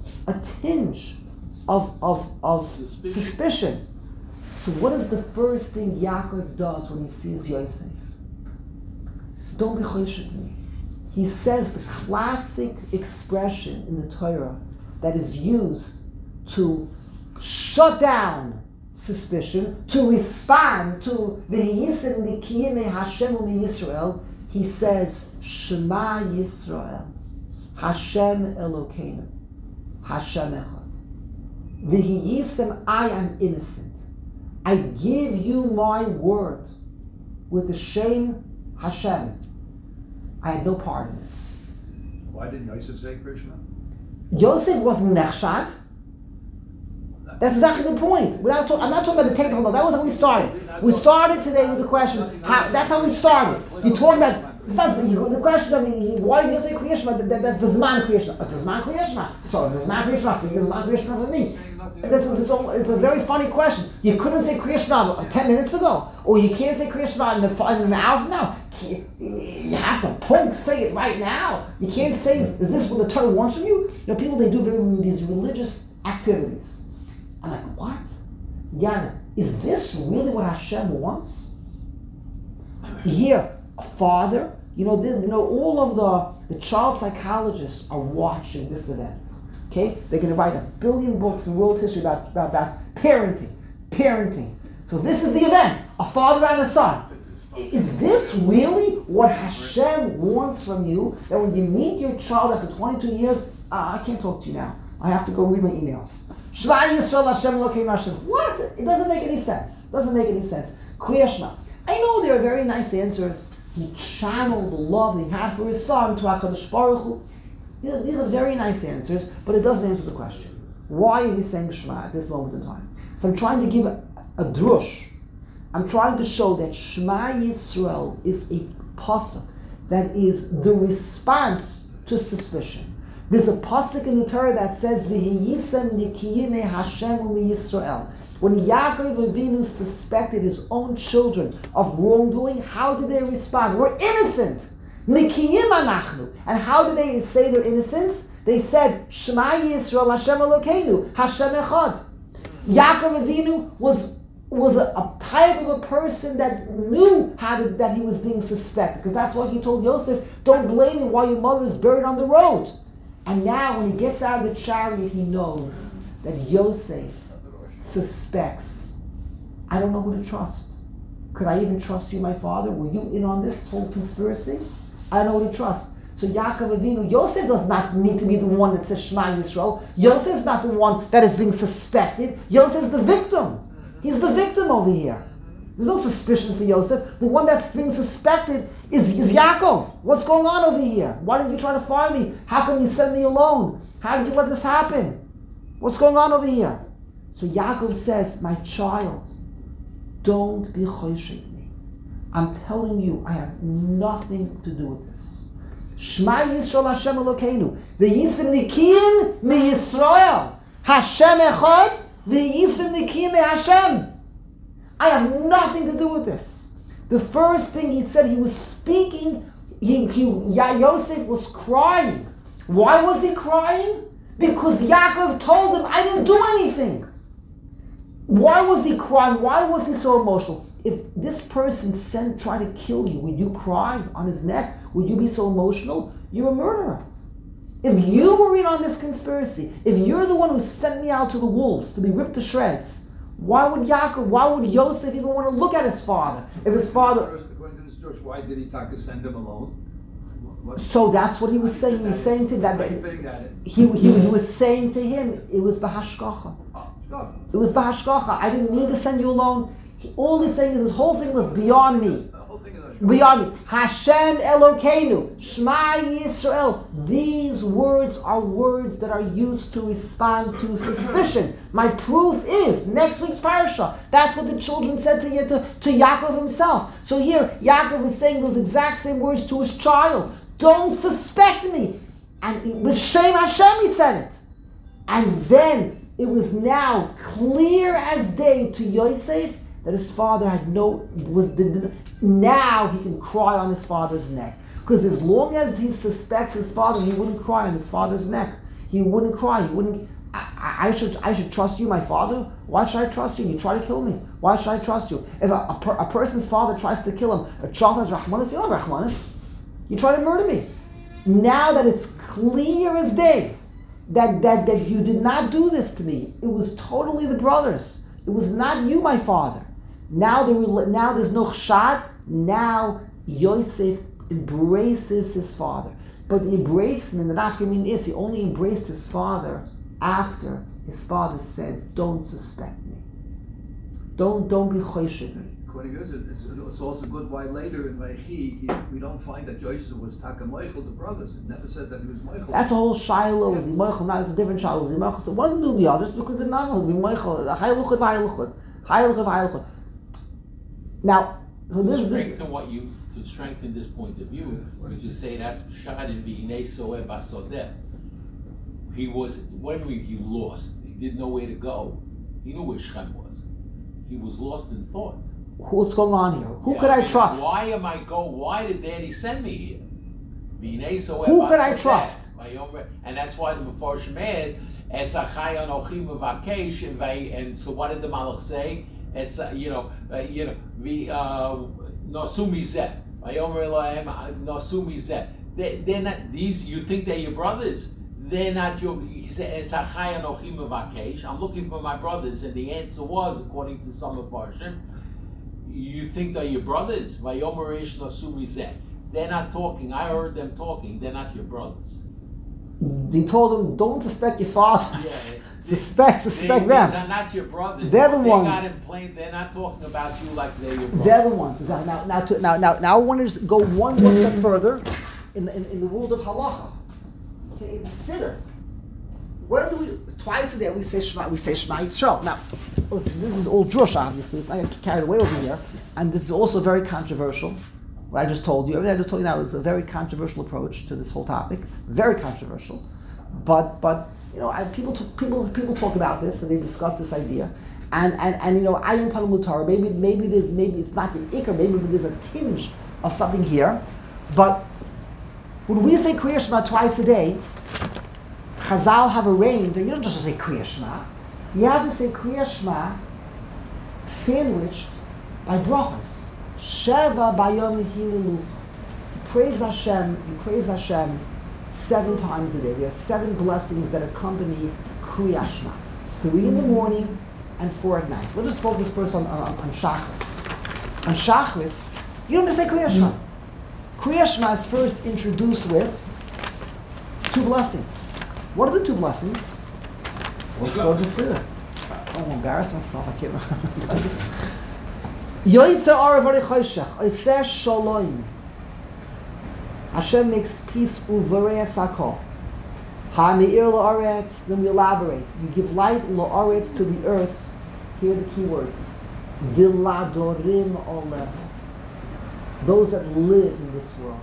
of suspicion. So what is the first thing Yaakov does when he sees Yosef? Don't be choshed me. He says the classic expression in the Torah that is used to shut down suspicion, to respond to V'hiyisim nikiyim Hashem u'Yisrael. He says, Shema Yisrael, Hashem Elokeinu, Hashem Echad. V'hiyisim, I am innocent. I give you my word with the shame Hashem. I had no part in this. Why didn't Yosef say Krishma? Yosef wasn't nechshad. That's exactly the point. I'm not talking about the technical level. That wasn't how we started. We started today with the question. That's how we started. You're talking about the question of why did you say Kriyashma? That's the Zman Kriyashma. It's the Zman Kriyashma. So the Zman Kriyashma for you, the Zman Kriyashma for me. It's a very funny question. You couldn't say Kriyashma 10 minutes ago, or you can't say Kriyashma in an hour from now. You have to say it right now. You can't say, is this what the Torah wants from you? People, they do these religious activities. I'm like, what? Yeah, is this really what Hashem wants? You hear a father, all of the child psychologists are watching this event. Okay? They're going to write 1 billion books in world history about parenting. So this is the event, a father and a son. Is this really what Hashem wants from you? That when you meet your child after 22 years, I can't talk to you now. I have to go read my emails. Shema Yisrael Hashem Elokeinu Hashem. What? It doesn't make any sense. Kriya Shema. I know there are very nice answers. He channeled the love that he had for his son to HaKadosh Baruch Hu. These are very nice answers, but it doesn't answer the question. Why is he saying Shema at this moment in time? So I'm trying to give a drush. I'm trying to show that Shema Yisrael is a pasuk that is the response to suspicion. There's a pasuk in the Torah that says V'hiyisem nikiyim Hashem u'Yisrael. When Yaakov Avinu suspected his own children of wrongdoing, how did they respond? We're innocent. Nikiyim anachnu. And how did they say their innocence? They said, Shema Yisrael Hashem Elokeinu, Hashem Echad. Yaakov Avinu was a type of a person that knew that he was being suspected, because that's why he told Yosef, don't blame me while your mother is buried on the road. And now when he gets out of the chariot, he knows that Yosef suspects. I don't know who to trust. Could I even trust you, my father? Were you in on this whole conspiracy? I don't know who to trust. So Yaakov Avinu, Yosef does not need to be the one that says Shema Yisrael. Yosef's not the one that is being suspected. Yosef's the victim. He's the victim over here. There's no suspicion for Yosef. The one that's being suspected is Yaakov. What's going on over here? Why didn't you try to find me? How come you sent me alone? How did you let this happen? What's going on over here? So Yaakov says, my child, don't be choshek me. I'm telling you, I have nothing to do with this. Shema Yisrael Hashem Elokeinu. V'yisim nikim mi Yisrael. Hashem echad. V'yisim nikim mi Hashem. I have nothing to do with this. The first thing he said, he was speaking, Yosef was crying. Why was he crying? Because Yaakov told him, I didn't do anything. Why was he crying? Why was he so emotional? If this person tried to kill you, would you cry on his neck? Would you be so emotional? You're a murderer. If you were in on this conspiracy, if you're the one who sent me out to the wolves to be ripped to shreds, why would Yosef even want to look at his father? If his father... According to this Josh, why did he send him alone? So that's what he was saying. He was saying to that. He was saying to him, it was b'hashgacha. It was b'hashgacha. I didn't need to send you alone. All he's saying is this whole thing was beyond me. Beyond me. Hashem Elokeinu. Shema Yisrael. These words are words that are used to respond to suspicion. My proof is next week's parasha. That's what the children said to Yaakov himself. So here, Yaakov is saying those exact same words to his child. Don't suspect me. And with Shem Hashem he said it. And then it was now clear as day to Yosef that his father now he can cry on his father's neck. Because as long as he suspects his father, he wouldn't cry on his father's neck. He wouldn't cry. He wouldn't. I should trust you, my father. Why should I trust you? You try to kill me. Why should I trust you? If a person's father tries to kill him, a child has Rahmanis, you don't have Rahmanis. You try to murder me. Now that it's clear as day that you did not do this to me, it was totally the brothers. It was not you, my father. Now there's no chshad. Now Yosef embraces his father. But the embracement, the nafkamin is, he only embraced his father after his father said, don't suspect me. Don't be choshek me. According to this, it's also good why later in Vaychi, we don't find that Yosef was Taka Michael, the brothers. It never said that he was Michael. That's a whole Shiloh. Was he Michael? Now it's a different Shiloh. Was he Michael? So what did do the others? Because they're not going to be Michael. Hayluchot. Now, so to strengthen this point of view, we could say that's Shad in V'hinei Soeh Basodeh. He lost. He didn't know where to go. He knew where Shechem was. He was lost in thought. What's going on here? Who could I trust? Why did Daddy send me here? Who could I trust? And that's why the Mefarshim add, and so what did the Malach say? They're not these. You think they're your brothers? They're not your. He said, I'm looking for my brothers, and the answer was, according to some of Mefarshim, you think they're your brothers? They're not talking. I heard them talking. They're not your brothers. He told them, don't suspect your fathers. Yeah. Suspect them. These are not your brothers. They're the ones. They're not talking about you like they're your brothers. They're the ones. Now I want to go one more step further in the world of halacha. Okay, the Siddur. When do we, twice a day we say Shema Yisrael. Now, listen, this is all drush, obviously. It's not going to get carried away with me here. And this is also very controversial. What I just told you, everything I just told you now is a very controversial approach to this whole topic. Very controversial. But people talk about this and they discuss this idea. And Ayin Panam Mutar, maybe it's not the Iker, maybe there's a tinge of something here. But when we say Kriya Shema twice a day, Chazal have arranged that you don't just say Kriya Shema. You have to say Kriya Shema sandwiched by brachas. Sheva bayom hilalu. You praise Hashem 7 times a day. There are 7 blessings that accompany Kriya Shema. 3 in the morning and 4 at night. Let's just focus first on Shachris. On Shachris, you don't just say Kriya Shema. Kriya Shema is first introduced with 2 blessings. What are the 2 blessings? So let's go to Siddur. I don't want to embarrass myself. I can't remember. Yoitza Aravari Choshech, Oiseh Shalom. Hashem makes peace uvarei sakol. Ha'meir la'aretz, then we elaborate. You give light la'aretz to the earth. Here are the key words. Viladorim oleh. Those that live in this world.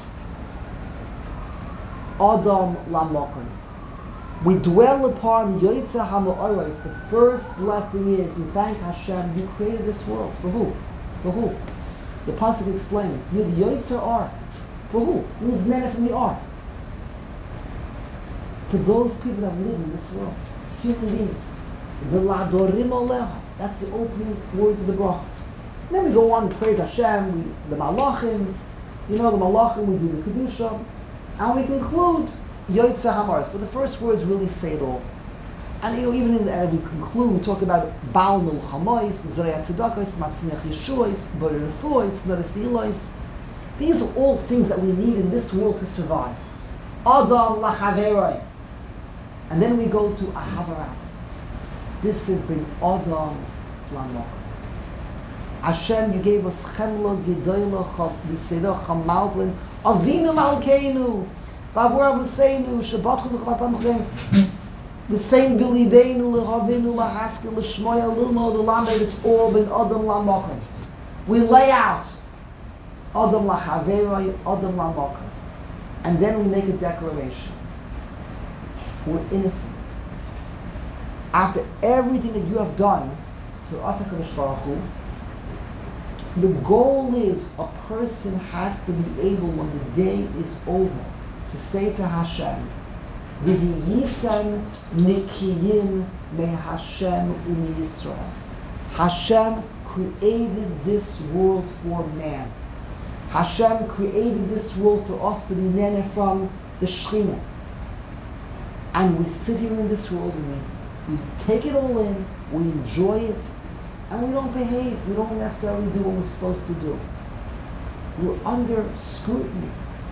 Adam lamokim. We dwell upon Yoitza HaMa'aretz. The first blessing is we thank Hashem. You created this world. For who? For who? The pasuk explains. You're the Yoitza Ar. For who? Who's men from the Ar? For those people that live in this world. Human beings. V'ladorim olecha. That's the opening words of the bracha. Then we go on and praise Hashem. The Malachim. The Malachim, we do the Kedusha. And we conclude Yoitza HaMa'aretz. But the first words really say it all. And even in the end, we conclude, we talk about Baal Milchamois, Zorei Tzedakos, Matzmiach Yeshuos, Borei Refuos, Nodas Ilois. These are all things that we need in this world to survive. Adam Lachaveroi. And then we go to Ahavara. This has been Adam Lamok. Hashem, you gave us Chemla, Gedoyla, Yitzeda, Chamaltlin, Avinu Malkeinu, Bavur Avuseinu, Shabbat Chuduch, the same Bilibeinu, Lehavinu, Lahaskil, Leshmoya, Lilmo, Lamed, it's all been Adam Lamokim. We lay out Adam Lachaveroi, Adam Lamokim. And then we make a declaration. We're innocent. After everything that you have done for us, HaKadosh Baruch Hu, the goal is a person has to be able, when the day is over, to say to Hashem, V'hiyisem nikiyim me Hashem umi Yisrael. Hashem created this world for man. Hashem created this world for us to be nene from the Shechina. And we sit here in this world and we take it all in, we enjoy it, and we don't behave. We don't necessarily do what we're supposed to do. We're under scrutiny.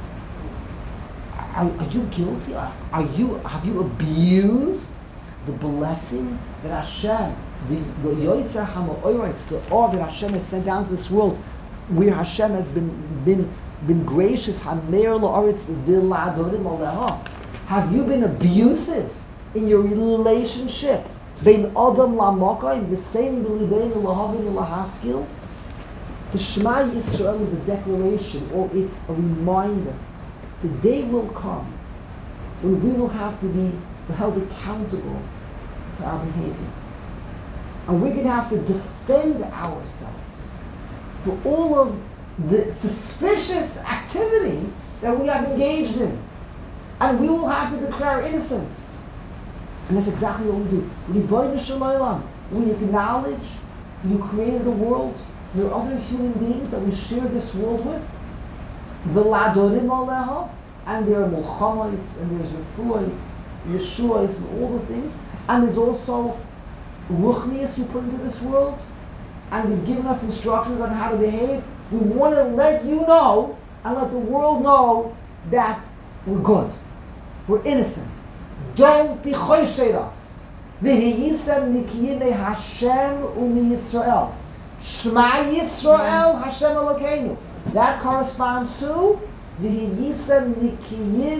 Are you guilty? Have you abused the blessing that Hashem, the Yoitzer HaMa'aretz, the awe that Hashem has sent down to this world, where Hashem has been gracious? Hameir la'aretz v'ladorim aleha. Have you been abusive in your relationship? Bein Adam Lamokayim, the same Bilibeinu Lahavinu Lahaskil. The Shema Yisrael is a declaration, or it's a reminder. The day will come when we will have to be held accountable for our behavior. And we're going to have to defend ourselves for all of the suspicious activity that we have engaged in. And we will have to declare innocence. And that's exactly what we do. We acknowledge you created a world. There are other human beings that we share this world with. V'ladorim aleha, and there are Mulchamois, and there's Refuos, Yeshuos, and all the things. And there's also Ruchnius you put into this world. And you've given us instructions on how to behave. We want to let you know, and let the world know, that we're good. We're innocent. Don't be choished us. V'hiyisem nikiyim Hashem umi Yisrael. Shema Yisrael Hashem Elokeinu. That corresponds to V'hiyisem nikiyim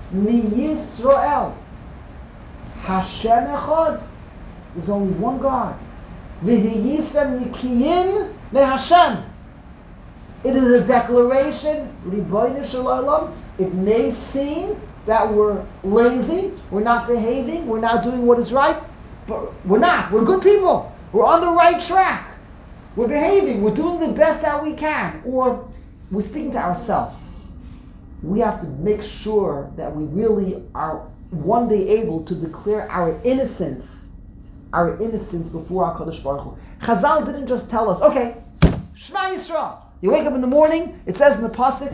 mi Yisrael. Hashem echad. There's only one God. V'hiyisem nikiyim me Hashem. It is a declaration, Ribono Shel Olam. It may seem that we're lazy, we're not behaving, we're not doing what is right, but we're not. We're good people. We're on the right track. We're behaving. We're doing the best that we can. Or we're speaking to ourselves. We have to make sure that we really are one day able to declare our innocence before HaKadosh Baruch Hu. Chazal didn't just tell us, okay, Shema Yisrael. You wake up in the morning, it says in the pasuk,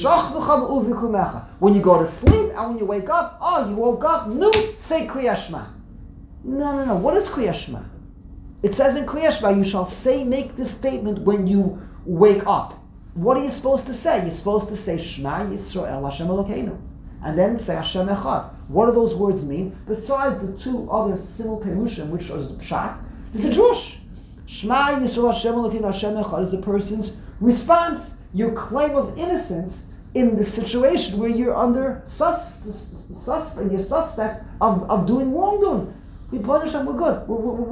when you go to sleep and when you wake up, you woke up, say Kriya Shema. No. What is Kriya Shema? It says in Kriya Shema, you shall make this statement when you wake up. What are you supposed to say? You're supposed to say Shema Yisrael Hashem Elokeinu. And then say Hashem Echad. What do those words mean? Besides the two other simple perushim, which is the pshat, there's a drush. Shema Yisrael Hashem Elokeinu Hashem Echad is the person's response, your claim of innocence in the situation where you're under you're suspect of doing wrongdoing. We punish them, we're good.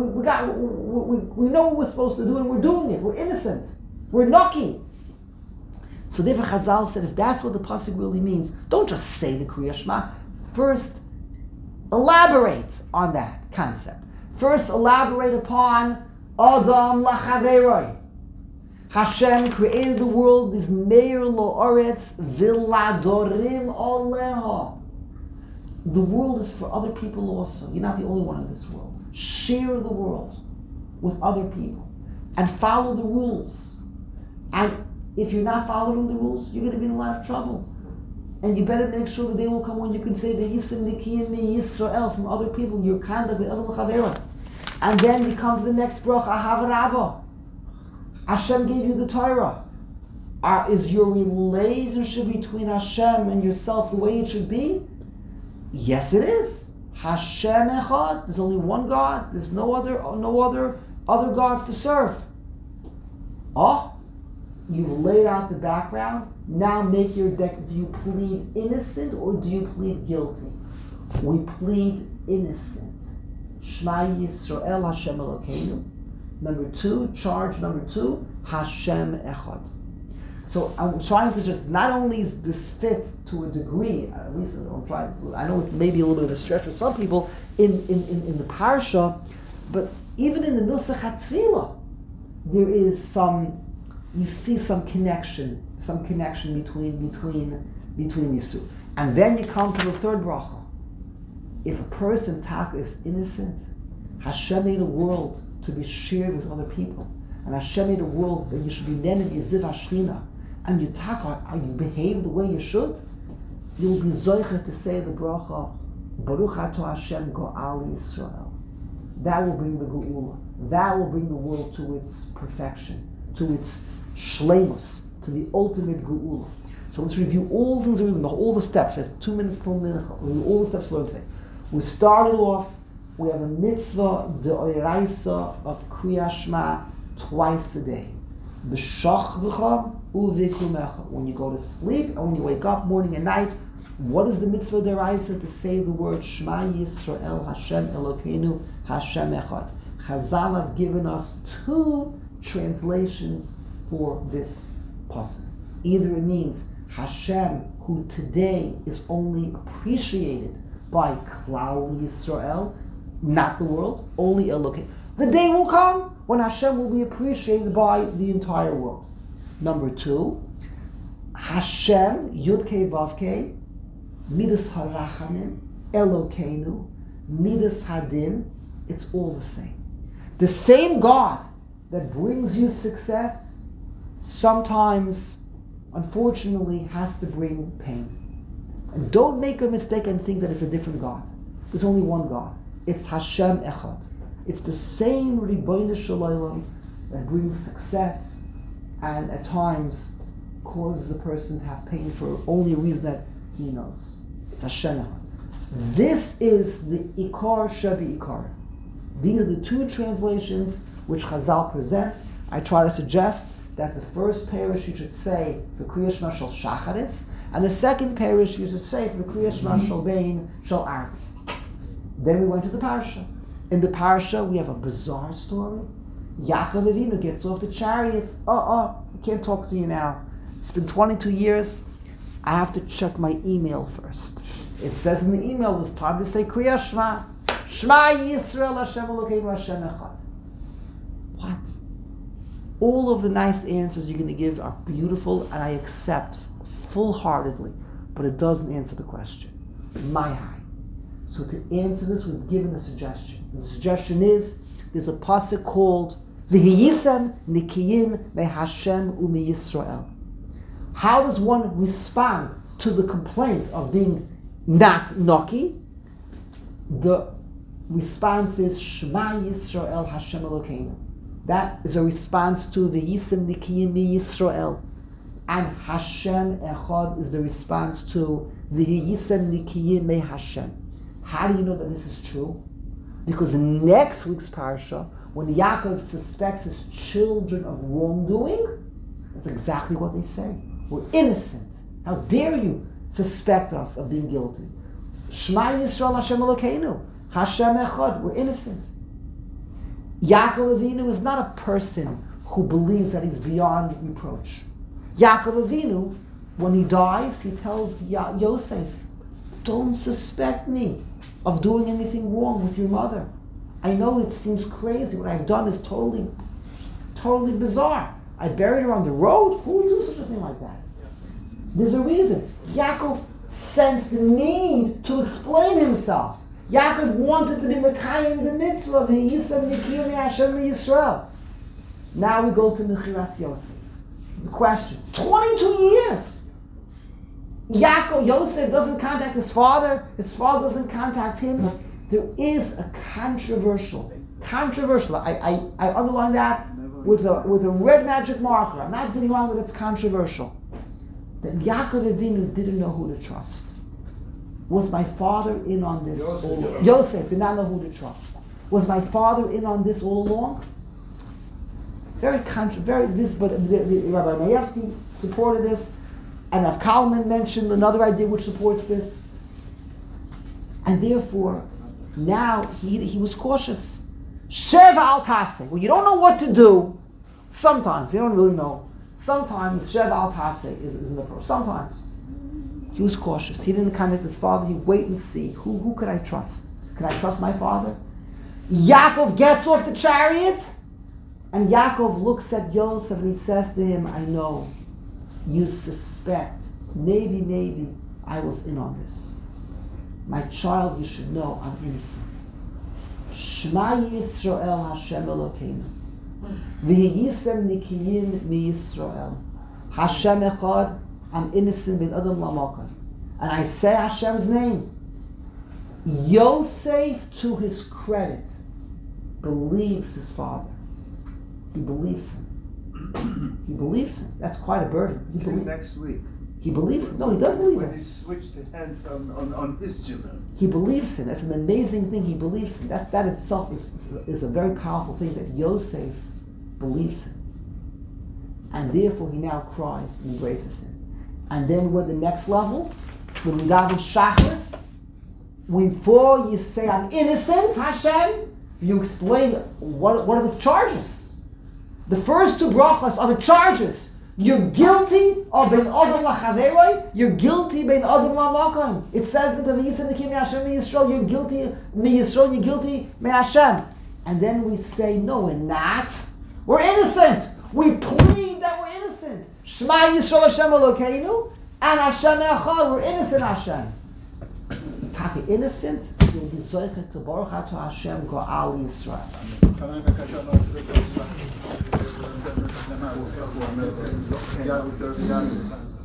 We know what we're supposed to do and we're doing it. We're innocent. We're nucky. So therefore Chazal said, if that's what the pasuk really means, don't just say the Kriya Shema. First, elaborate on that concept. First, elaborate upon Adam lachaveroi. Hashem created the world, is meir lo oretz viladorim oleha. The world is for other people also. You're not the only one in this world. Share the world with other people and follow the rules. And if you're not following the rules, you're going to be in a lot of trouble. And you better make sure that they will come when you can say V'yisim nikiyim mi Yisrael from other people. Your conduct with Adam l'chavera. And then you come to the next bracha, Ahav Rabbah. Hashem gave you the Torah. Is your relationship between Hashem and yourself the way it should be? Yes, it is. Hashem Echad. There's only one God. There's no other gods to serve. You've laid out the background. Now make your deck. Do you plead innocent or do you plead guilty? We plead innocent. Shema Yisrael Hashem Elokeinu. Charge number two, Hashem Echad. So I'm trying to just, not only is this fit to a degree, at least I know it's maybe a little bit of a stretch for some people in the parsha, but even in the Nusach HaTfilah, there is you see some connection between these two. And then you come to the third bracha. If a person is innocent, Hashem made a world to be shared with other people. And Hashem made a world that you should be nenem yiziv hashchina. And you behave the way you should, you will be zoicha to say the bracha, Baruch Atah Hashem Go'al Yisrael. That will bring the geula. That will bring the world to its perfection, to its shleimus, to the ultimate geula. So let's review all the things we learned, all the steps. We have 2 minutes till mincha. We'll review all the steps we learned today. We started off. We have a mitzvah de'oraisa of Kriya Shema twice a day. B'shachv'cha u'v'kumecha. When you go to sleep and when you wake up morning and night, what is the mitzvah de'oraisa? To say the word Shema Yisrael Hashem Elokeinu Hashem Echad. Chazal have given us 2 translations for this pasuk. Either it means Hashem, who today is only appreciated by Klal Yisrael, not the world, only Elokeinu. The day will come when Hashem will be appreciated by the entire world. Number 2, Hashem, Yud-Kei Vav-Kei, Midas HaRachamim, Elokeinu, Midas Hadin, it's all the same. The same God that brings you success sometimes, unfortunately, has to bring pain. And don't make a mistake and think that it's a different God. There's only one God. It's Hashem Echad. It's the same Ribono Shel Olam that brings success and at times causes a person to have pain for only a reason that he knows. It's Hashem Echad. This is the Ikar Shebi Ikar. These are the 2 translations which Chazal present. I try to suggest that the first parish you should say for Kriya Shema Shel Shacharis, And the second parish used to say for the Kriya Shema Shal Bein Shal Arts. Then we went to the parsha. In the parsha, we have a bizarre story. Yaakov Avinu gets off the chariot. I can't talk to you now. It's been 22 years. I have to check my email first. It says in the email, it's time to say Kriya Shema. Shema Yisrael Hashem Elokeinu Hashem Echad. What? All of the nice answers you're going to give are beautiful, and I accept full-heartedly, but it doesn't answer the question. My high. So to answer this, we've given a suggestion. And the suggestion is, there's a pasuk called V'hiyisem Nikiyim MeHashem UMeYisrael. How does one respond to the complaint of being not Noki? The response is Shema Yisrael Hashem Elokeinu. That is a response to the Yisem Nikiyim Yisrael. And Hashem Echad is the response to the Yisem Nikiyim Hashem. How do you know that this is true? Because in next week's parsha, when Yaakov suspects his children of wrongdoing, that's exactly what they say. We're innocent. How dare you suspect us of being guilty? Shema Yisrael Hashem Elokeinu. Hashem Echad. We're innocent. Yaakov Avinu is not a person who believes that he's beyond reproach. Yaakov Avinu, when he dies, he tells Yosef, don't suspect me of doing anything wrong with your mother. I know it seems crazy. What I've done is totally bizarre. I buried her on the road? Who would do such a thing like that? There's a reason. Yaakov sensed the need to explain himself. Yaakov wanted to be Mekayim the mitzvah of Yisem Nikiyim Hashem Yisrael. Now we go to Mechiras Yosef. The question, 22 years. Yosef doesn't contact his father doesn't contact him. There is a controversial. I underline that with a red magic marker. I'm not getting wrong with it's controversial. That Yaakov Avinu didn't know who to trust. Was my father in on this all along? Yosef did not know who to trust. Was my father in on this all along? But Rabbi Mayevsky supported this, and Rav Kalman mentioned another idea which supports this. And therefore, now he was cautious. Sheva al taseh. Well, you don't know what to do. Sometimes you don't really know. Sometimes Sheva al taseh is an approach. Sometimes he was cautious. He didn't contact his father. He wait and see who could I trust. Can I trust my father? Yaakov gets off the chariot, and Yaakov looks at Yosef and he says to him, I know you suspect. Maybe I was in on this. My child, you should know I'm innocent. Shema Yisrael Hashem Elokeinu. V'hiyisem Nikiyim MiYisrael. Hashem Echad. I'm innocent bin Adam Lamakan. And I say Hashem's name. Yosef, to his credit, believes his father. He believes him. He believes him. That's quite a burden. Next week. He believes him. No, he does believe him. When he switched hands on his children. He believes him. That's an amazing thing. He believes him. That itself is a very powerful thing, that Yosef believes him. And therefore he now cries and embraces him. And then with the next level, when we daven Shacharis, before you say I'm innocent, Hashem, you explain what are the charges. The first two brachas are the charges. You're guilty of ben adam lachaveroi. You're guilty ben adam lamakom. It says that the Yisem Nikiyim Hashem Yisrael. You're guilty me Yisrael. You're guilty me Hashem. And then we say no, we're not. We're innocent. We plead that we're innocent. Shema Yisrael Hashem Elokeinu and Hashem Echad. We're innocent, Hashem. Taka innocent. You'll be zoichet to Baruch Ato Hashem Go'al Yisrael. Yeah,